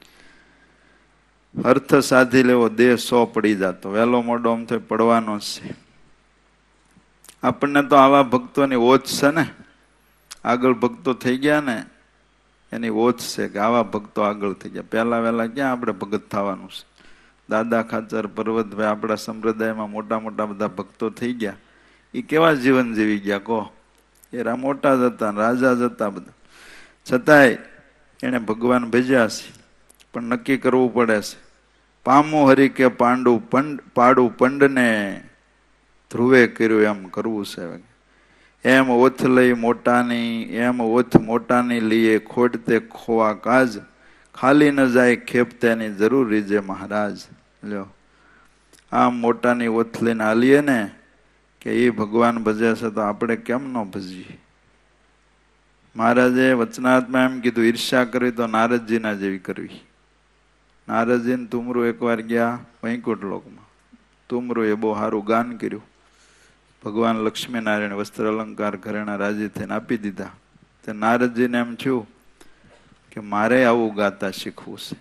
અર્થ સાધી લેવો, દેહ સો પડી જાતો. વહેલો મોડો આમ તો પડવાનો જ છે. આપણને તો આવા ભક્તોની ઓછ છે ને, આગળ ભક્તો થઈ ગયા ને એની ઓછ છે કે આવા ભક્તો આગળ થઈ ગયા. પહેલા વહેલા ક્યાં આપણે ભગત થવાનું છે? દાદા ખાચર, પર્વતભાઈ, આપણા સંપ્રદાયમાં મોટા મોટા બધા ભક્તો થઈ ગયા. એ કેવા જીવન જીવી ગયા કહો? એ મોટા જ હતા, રાજા જ હતા બધા. છતાંય એને ભગવાન ભેજ્યા છે. પણ નક્કી કરવું પડે છે. પામું હરી કે પાંડુ પંડ પાડું પંડને ધ્રુવે કર્યું એમ કરવું છે. એમ ઓથ લઈ મોટાની, એમ ઓથ મોટાની લીએ ખોટતે ખોવા કાજ, ખાલી ન જાય ખેપતેની જરૂર રીજે મહારાજ. લ્યો, આમ મોટાની ઓથ લઈને આલીએ ને કે એ ભગવાન ભજે છે તો આપણે કેમ ન ભજીએ? મહારાજે વચનાત્મા એમ કીધું, ઈર્ષ્યા કરવી તો નારદજીના જેવી કરવી. નારદજીને તુમરું એકવાર ગયા વૈકુંઠ લોકમાં. તુમરું એ બહુ સારું ગાન કર્યું. ભગવાન લક્ષ્મીનારાયણ વસ્ત્ર અલંકાર ઘરેણા રાજી થઈને આપી દીધા. તે નારદજીને એમ થયું કે મારે આવું ગાતા શીખવું છે.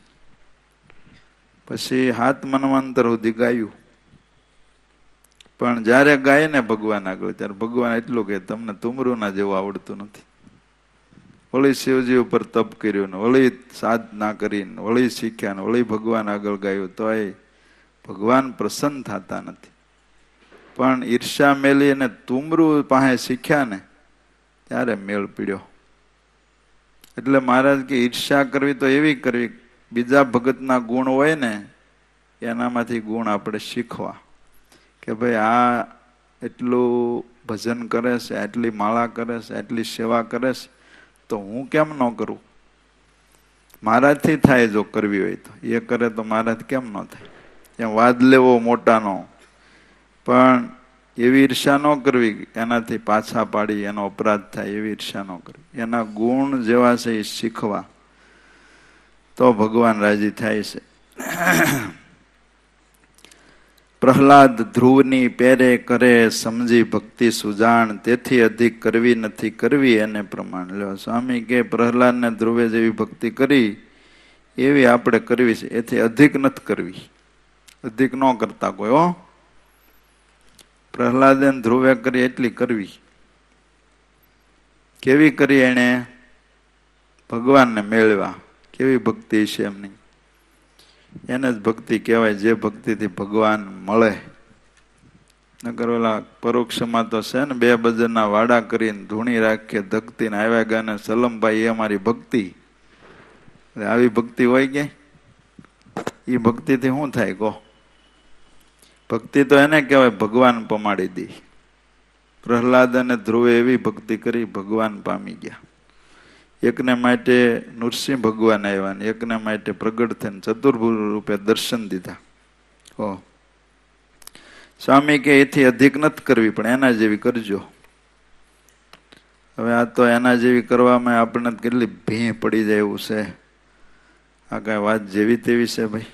પછી હાથ મનવંતર સુધી ગાયું. પણ જયારે ગાય ને ભગવાન આગળ, ત્યારે ભગવાન એટલું કે તમને તુમરું ના જેવું આવડતું નથી. વળી શિવજી ઉપર તપ કર્યું ને વળી સાધના કરીને વળી શીખ્યા ને વળી ભગવાન આગળ ગાયું, તો એ ભગવાન પ્રસન્ન થતા નથી. પણ ઈર્ષા મેલી અને તુમરું પાસે શીખ્યા ને ત્યારે મેળ પીડ્યો. એટલે મહારાજ કે ઈર્ષા કરવી તો એવી કરવી, બીજા ભગતના ગુણ હોય ને એનામાંથી ગુણ આપણે શીખવા. કે ભાઈ આ એટલું ભજન કરે છે, આટલી માળા કરે છે, આટલી સેવા કરે છે, તો હું કેમ ન કરું? મારાથી થાય જો કરવી હોય તો. એ કરે તો મારાથી કેમ ન થાય? એમ વાદ લેવો મોટાનો, પણ એવી ઈર્ષા ન કરવી એનાથી પાછા પાડી એનો અપરાધ થાય, એવી ઈર્ષા ન કરવી. એના ગુણ જેવા છે એ શીખવા, તો ભગવાન રાજી થાય છે. પ્રહલાદ ધ્રુવની પેરે કરે સમજી ભક્તિ સુજાણ, તેથી અધિક કરવી નથી કરવી એને પ્રમાણ. લ્યો, સ્વામી કે પ્રહલાદને ધ્રુવે જેવી ભક્તિ કરી એવી આપણે કરવી છે, એથી અધિક નથી કરવી. અધિક ન કરતા કોઈ. હો, પ્રહલાદે ધ્રુવે કરી એટલી કરવી. કેવી કરી? એને ભગવાનને મેળવ્યા. કેવી ભક્તિ છે એમની? એને જ ભક્તિ કહેવાય, જે ભક્તિથી ભગવાન મળે. નકર ઓલા પરોક્ષમાં તો છે ને, બે બજરના વાડા કરીને ધૂણી રાખીએ ધકતી ને આવ્યા ગયા ને સલમભાઈ એ અમારી ભક્તિ. આવી ભક્તિ હોય કે? એ ભક્તિથી શું થાય કહો? ભક્તિ તો એને કહેવાય ભગવાન પમાડી દી. પ્રહલાદ અને ધ્રુવે એવી ભક્તિ કરી, ભગવાન પામી ગયા. એકને માટે નૃસિંહ ભગવાન આવ્યા ને એકને માટે પ્રગટ થઈને ચતુર્ભુજ રૂપે દર્શન દીધા. હો, સ્વામી કે એથી અધિક નથી કરવી, પણ એના જેવી કરજો. હવે આ તો એના જેવી કરવામાં આપણને કેટલી ભી પડી જાય એવું છે. આ કઈ વાત જેવી તેવી છે ભાઈ?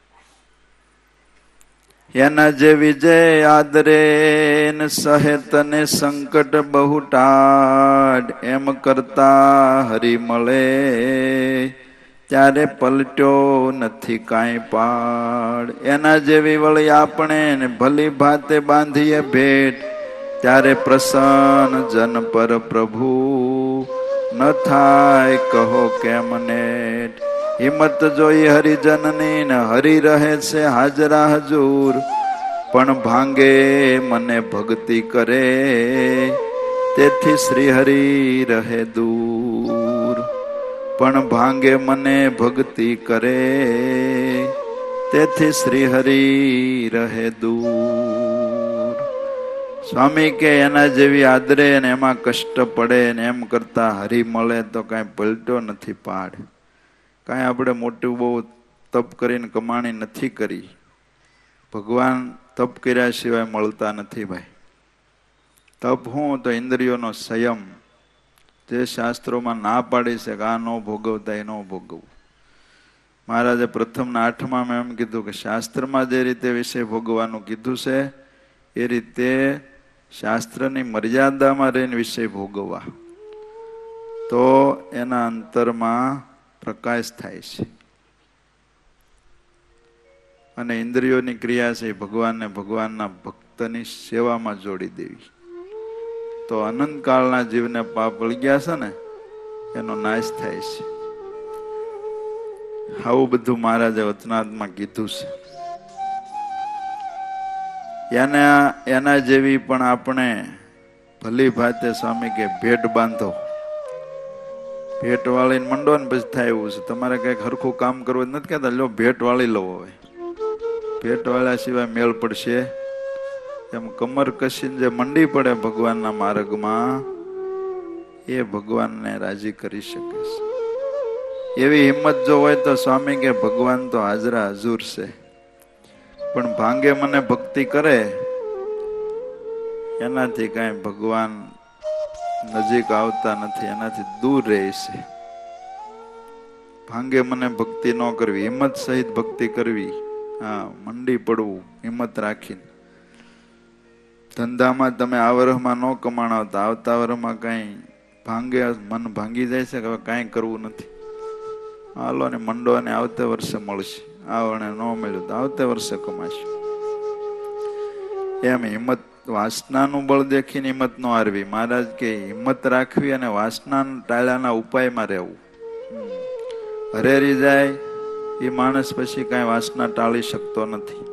એના જેવી જય આદરે સહે તને સંકટ બહુ ટાઢ, એમ કરતા હરી મળે ત્યારે પલટ્યો નથી કાંઈ પાડ. એના જેવી વળી આપણે ને ભલી ભાતે બાંધીએ ભેટ, ત્યારે પ્રસન્ન જન પર પ્રભુ ન થાય કહો કેમ નેટ. હિંમત જોઈ હરિજનની ને હરી રહે છે હાજરા હજૂર, પણ ભાંગે મને ભક્તિ કરે તેથી શ્રી હરિ રહે દૂર. પણ ભાંગે મને ભક્તિ કરે તેથી શ્રી હરિ રહે દૂર. સ્વામી કે એના જેવી આદરે ને એમાં કષ્ટ પડે ને એમ કરતા હરી મળે તો કાંઈ પલટો નથી પાડ. કાંઈ આપણે મોટું બહુ તપ કરીને કમાણી નથી કરી. ભગવાન તપ કર્યા સિવાય મળતા નથી ભાઈ. તપ હું તો ઇન્દ્રિયોનો સંયમ, જે શાસ્ત્રોમાં ના પાડી છે કે આ ન ભોગવતા એ ન ભોગવવું. મહારાજે પ્રથમના આઠમાં મેં એમ કીધું કે શાસ્ત્રમાં જે રીતે વિષય ભોગવવાનું કીધું છે એ રીતે શાસ્ત્રની મર્યાદામાં રહીને વિષય ભોગવવા, તો એના અંતરમાં પ્રકાશ થાય છે. અને ઇન્દ્રિયોની ક્રિયા છે ભગવાનને ભગવાનના ભક્તની સેવામાં જોડી દેવી. તો અનંતકાળના જીવને પાપ વળી ગયા છે ને એનો નાશ થાય છે. આવું બધું મહારાજે વચનાત્મા કીધું છે. એના એના જેવી પણ આપણે ભલી ભાતે સ્વામી કે ભેટ બાંધો, ભેટ વાળીને મંડો ને પછી થાય એવું છે. તમારે કઈક હરખું કામ કરવું નથી કહેતા, લો ભેટ વાળી લો. હવે ભેટ વાળ્યા સિવાય મેળ પડશે એમ કમર કસીને જે મંડી પડે ભગવાનના માર્ગમાં, એ ભગવાનને રાજી કરી શકે છે. એવી હિંમત જો હોય તો સ્વામી કે ભગવાન તો હાજરા હજુર છે, પણ ભાંગે મને ભક્તિ કરે એનાથી કઈ ભગવાન નજીક આવતા નથી, એનાથી દૂર રહે છે. ભાંગે મને ભક્તિ ન કરવી, હિંમત સહિત ભક્તિ કરવી. હા, મંડી પડવું હિંમત રાખીને. ધંધામાં તમે આ વર્ષમાં ન કમાણાવતા, આવતા વર્ષમાં કઈ ભાંગે મન ભાંગી જાય છે કે હવે કાંઈ કરવું નથી, હાલો ને મંડો ને આવતે વર્ષે મળશે, આવણે ન મળ્યું તો આવતે વર્ષે કમાશે. એમ હિંમત વાસનાનું બળ દેખીને હિંમત ન હારવી. મહારાજ કે હિંમત રાખવી અને વાસના ટાળાના ઉપાયમાં રહેવું. હરેરી જાય એ માણસ પછી કઈ વાસના ટાળી શકતો નથી.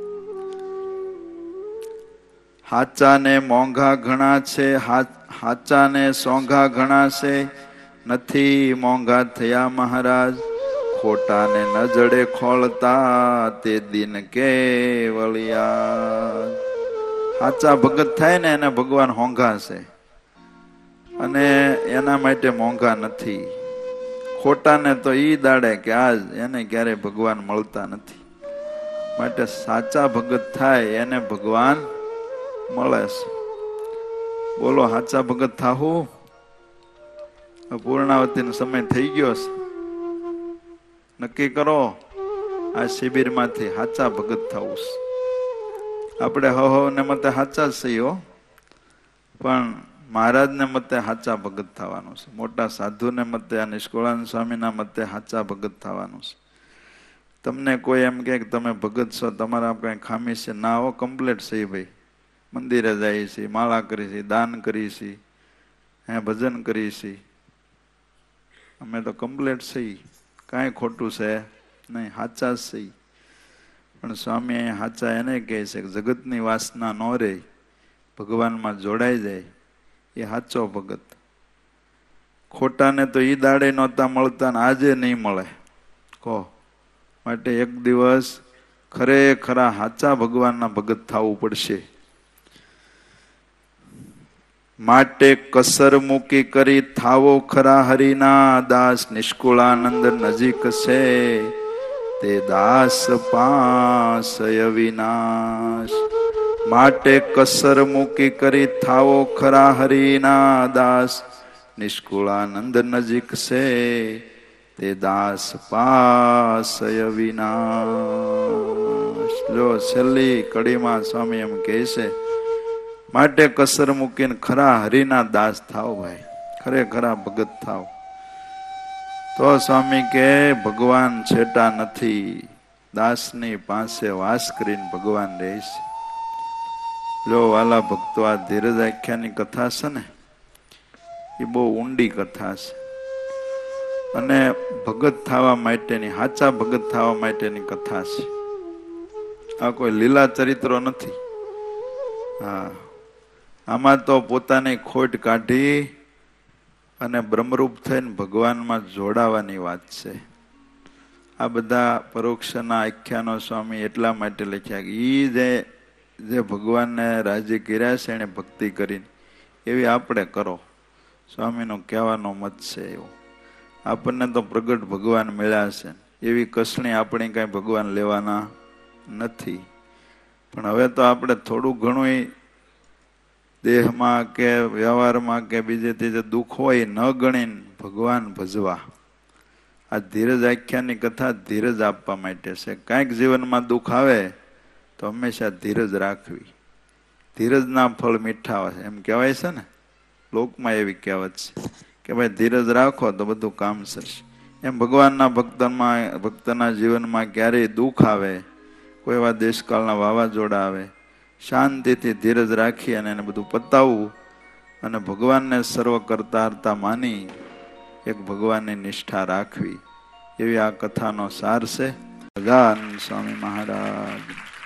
હાચા ને મોંઘા ઘણા છે, હાચા ને સોંઘા ઘણા છે, નથી મોંઘા થયા મહારાજ, ખોટા ને ન જડે ખોળતા તે દિન કેવળિયા. હાચા ભગત થાય ને એને ભગવાન હોંઘા છે, અને એના માટે મોંઘા નથી. ખોટા ને તો ઈ દાડે કે આજ એને ક્યારે ભગવાન મળતા નથી. માટે સાચા ભગત થાય એને ભગવાન મળે છે. બોલો સાચા ભગત થાવું? પૂર્ણાવતીનો સમય થઈ ગયો છે. નક્કી કરો આ શિબિર માંથી સાચા ભગત થવું છે. આપણે હવ ને મતે સાચા જ છીએ, પણ મહારાજ ને મતે સાચા ભગત થવાનું છે. મોટા સાધુ ને મતે, આ નિષ્કુળાનંદ સ્વામી ના મતે સાચા ભગત થવાનું છે. તમને કોઈ એમ કે તમે ભગત છો, તમારા કઈ ખામી છે ના, હો કમ્પ્લીટ છે ભાઈ. મંદિરે જાય છે, માળા કરી છે, દાન કરી છે, હે ભજન કરી છે, અમે તો કમ્પ્લીટ છીએ, કાંઈ ખોટું છે નહીં, સાચા જ છીએ. પણ સ્વામી અહીંયા સાચા એને કહે છે કે જગતની વાસના ન રહે, ભગવાનમાં જોડાઈ જાય, એ સાચો ભગત. ખોટાને તો ઈ દાડે નહોતા મળતા ને આજે નહીં મળે કહો. માટે એક દિવસ ખરેખરા સાચા ભગવાનના ભગત થવું પડશે. માટે કસર મૂકી કરી થાવો ખરા હરિના દાસ, નિષ્કુળાનંદ નજીક છે તે દાસ પાસ અવિનાશ. માટે કસર મૂકી કરી થાવો ખરા હરિના દાસ, નિષ્કુળાનંદ નજીક છે તે દાસ પાસ અવિનાશ. જો છેલ્લી કડીમાં સ્વામી એમ કહે છે, માટે કસર મૂકીને ખરા હરિના દાસ થાવ ભાઈ, ખરેખરા ભગત થાવ. તો સ્વામી કે ભગવાન છેટા નથી, દાસની પાસે વાસ કરીને ભગવાન રહે છે. જો વાલા ભક્તો, આ ધીરજ આખ્યાની કથા છે ને એ બહુ ઊંડી કથા છે, અને ભગત થવા માટેની, સાચા ભગત થવા માટેની કથા છે. આ કોઈ લીલા ચરિત્રો નથી. હા, આમાં તો પોતાની ખોટ કાઢી અને બ્રહ્મરૂપ થઈને ભગવાનમાં જોડાવાની વાત છે. આ બધા પરોક્ષના આખ્યાનો સ્વામી એટલા માટે લખ્યા કે ઈ જે જે ભગવાનને રાજી કર્યા છે એને ભક્તિ કરીને એવી આપણે કરો. સ્વામીનો કહેવાનો મત છે એવો. આપણને તો પ્રગટ ભગવાન મળ્યા છે, એવી કસણી આપણી કાંઈ ભગવાન લેવાના નથી. પણ હવે તો આપણે થોડું ઘણું દેહમાં કે વ્યવહારમાં કે બીજે ત્રીજે દુઃખ હોય ન ગણીને ભગવાન ભજવા. આ ધીરજ આખ્યાનની કથા ધીરજ આપવા માટે છે. કાંઈક જીવનમાં દુઃખ આવે તો હંમેશા ધીરજ રાખવી. ધીરજના ફળ મીઠા હોય એમ કહેવાય છે ને, લોકમાં એવી કહેવત છે કે ભાઈ ધીરજ રાખો તો બધું કામ સરશે. એમ ભગવાનના ભક્તમાં ભક્તના જીવનમાં ક્યારેય દુઃખ આવે, કોઈ એવા દેશકાળના વાવાઝોડા આવે, શાંતિથી ધીરજ રાખી અને એને બધું પતાવવું અને ભગવાનને સર્વ કરતા હરતા માની એક ભગવાનની નિષ્ઠા રાખવી, એવી આ કથાનો સાર છે. ભગવાન સ્વામી મહારાજ.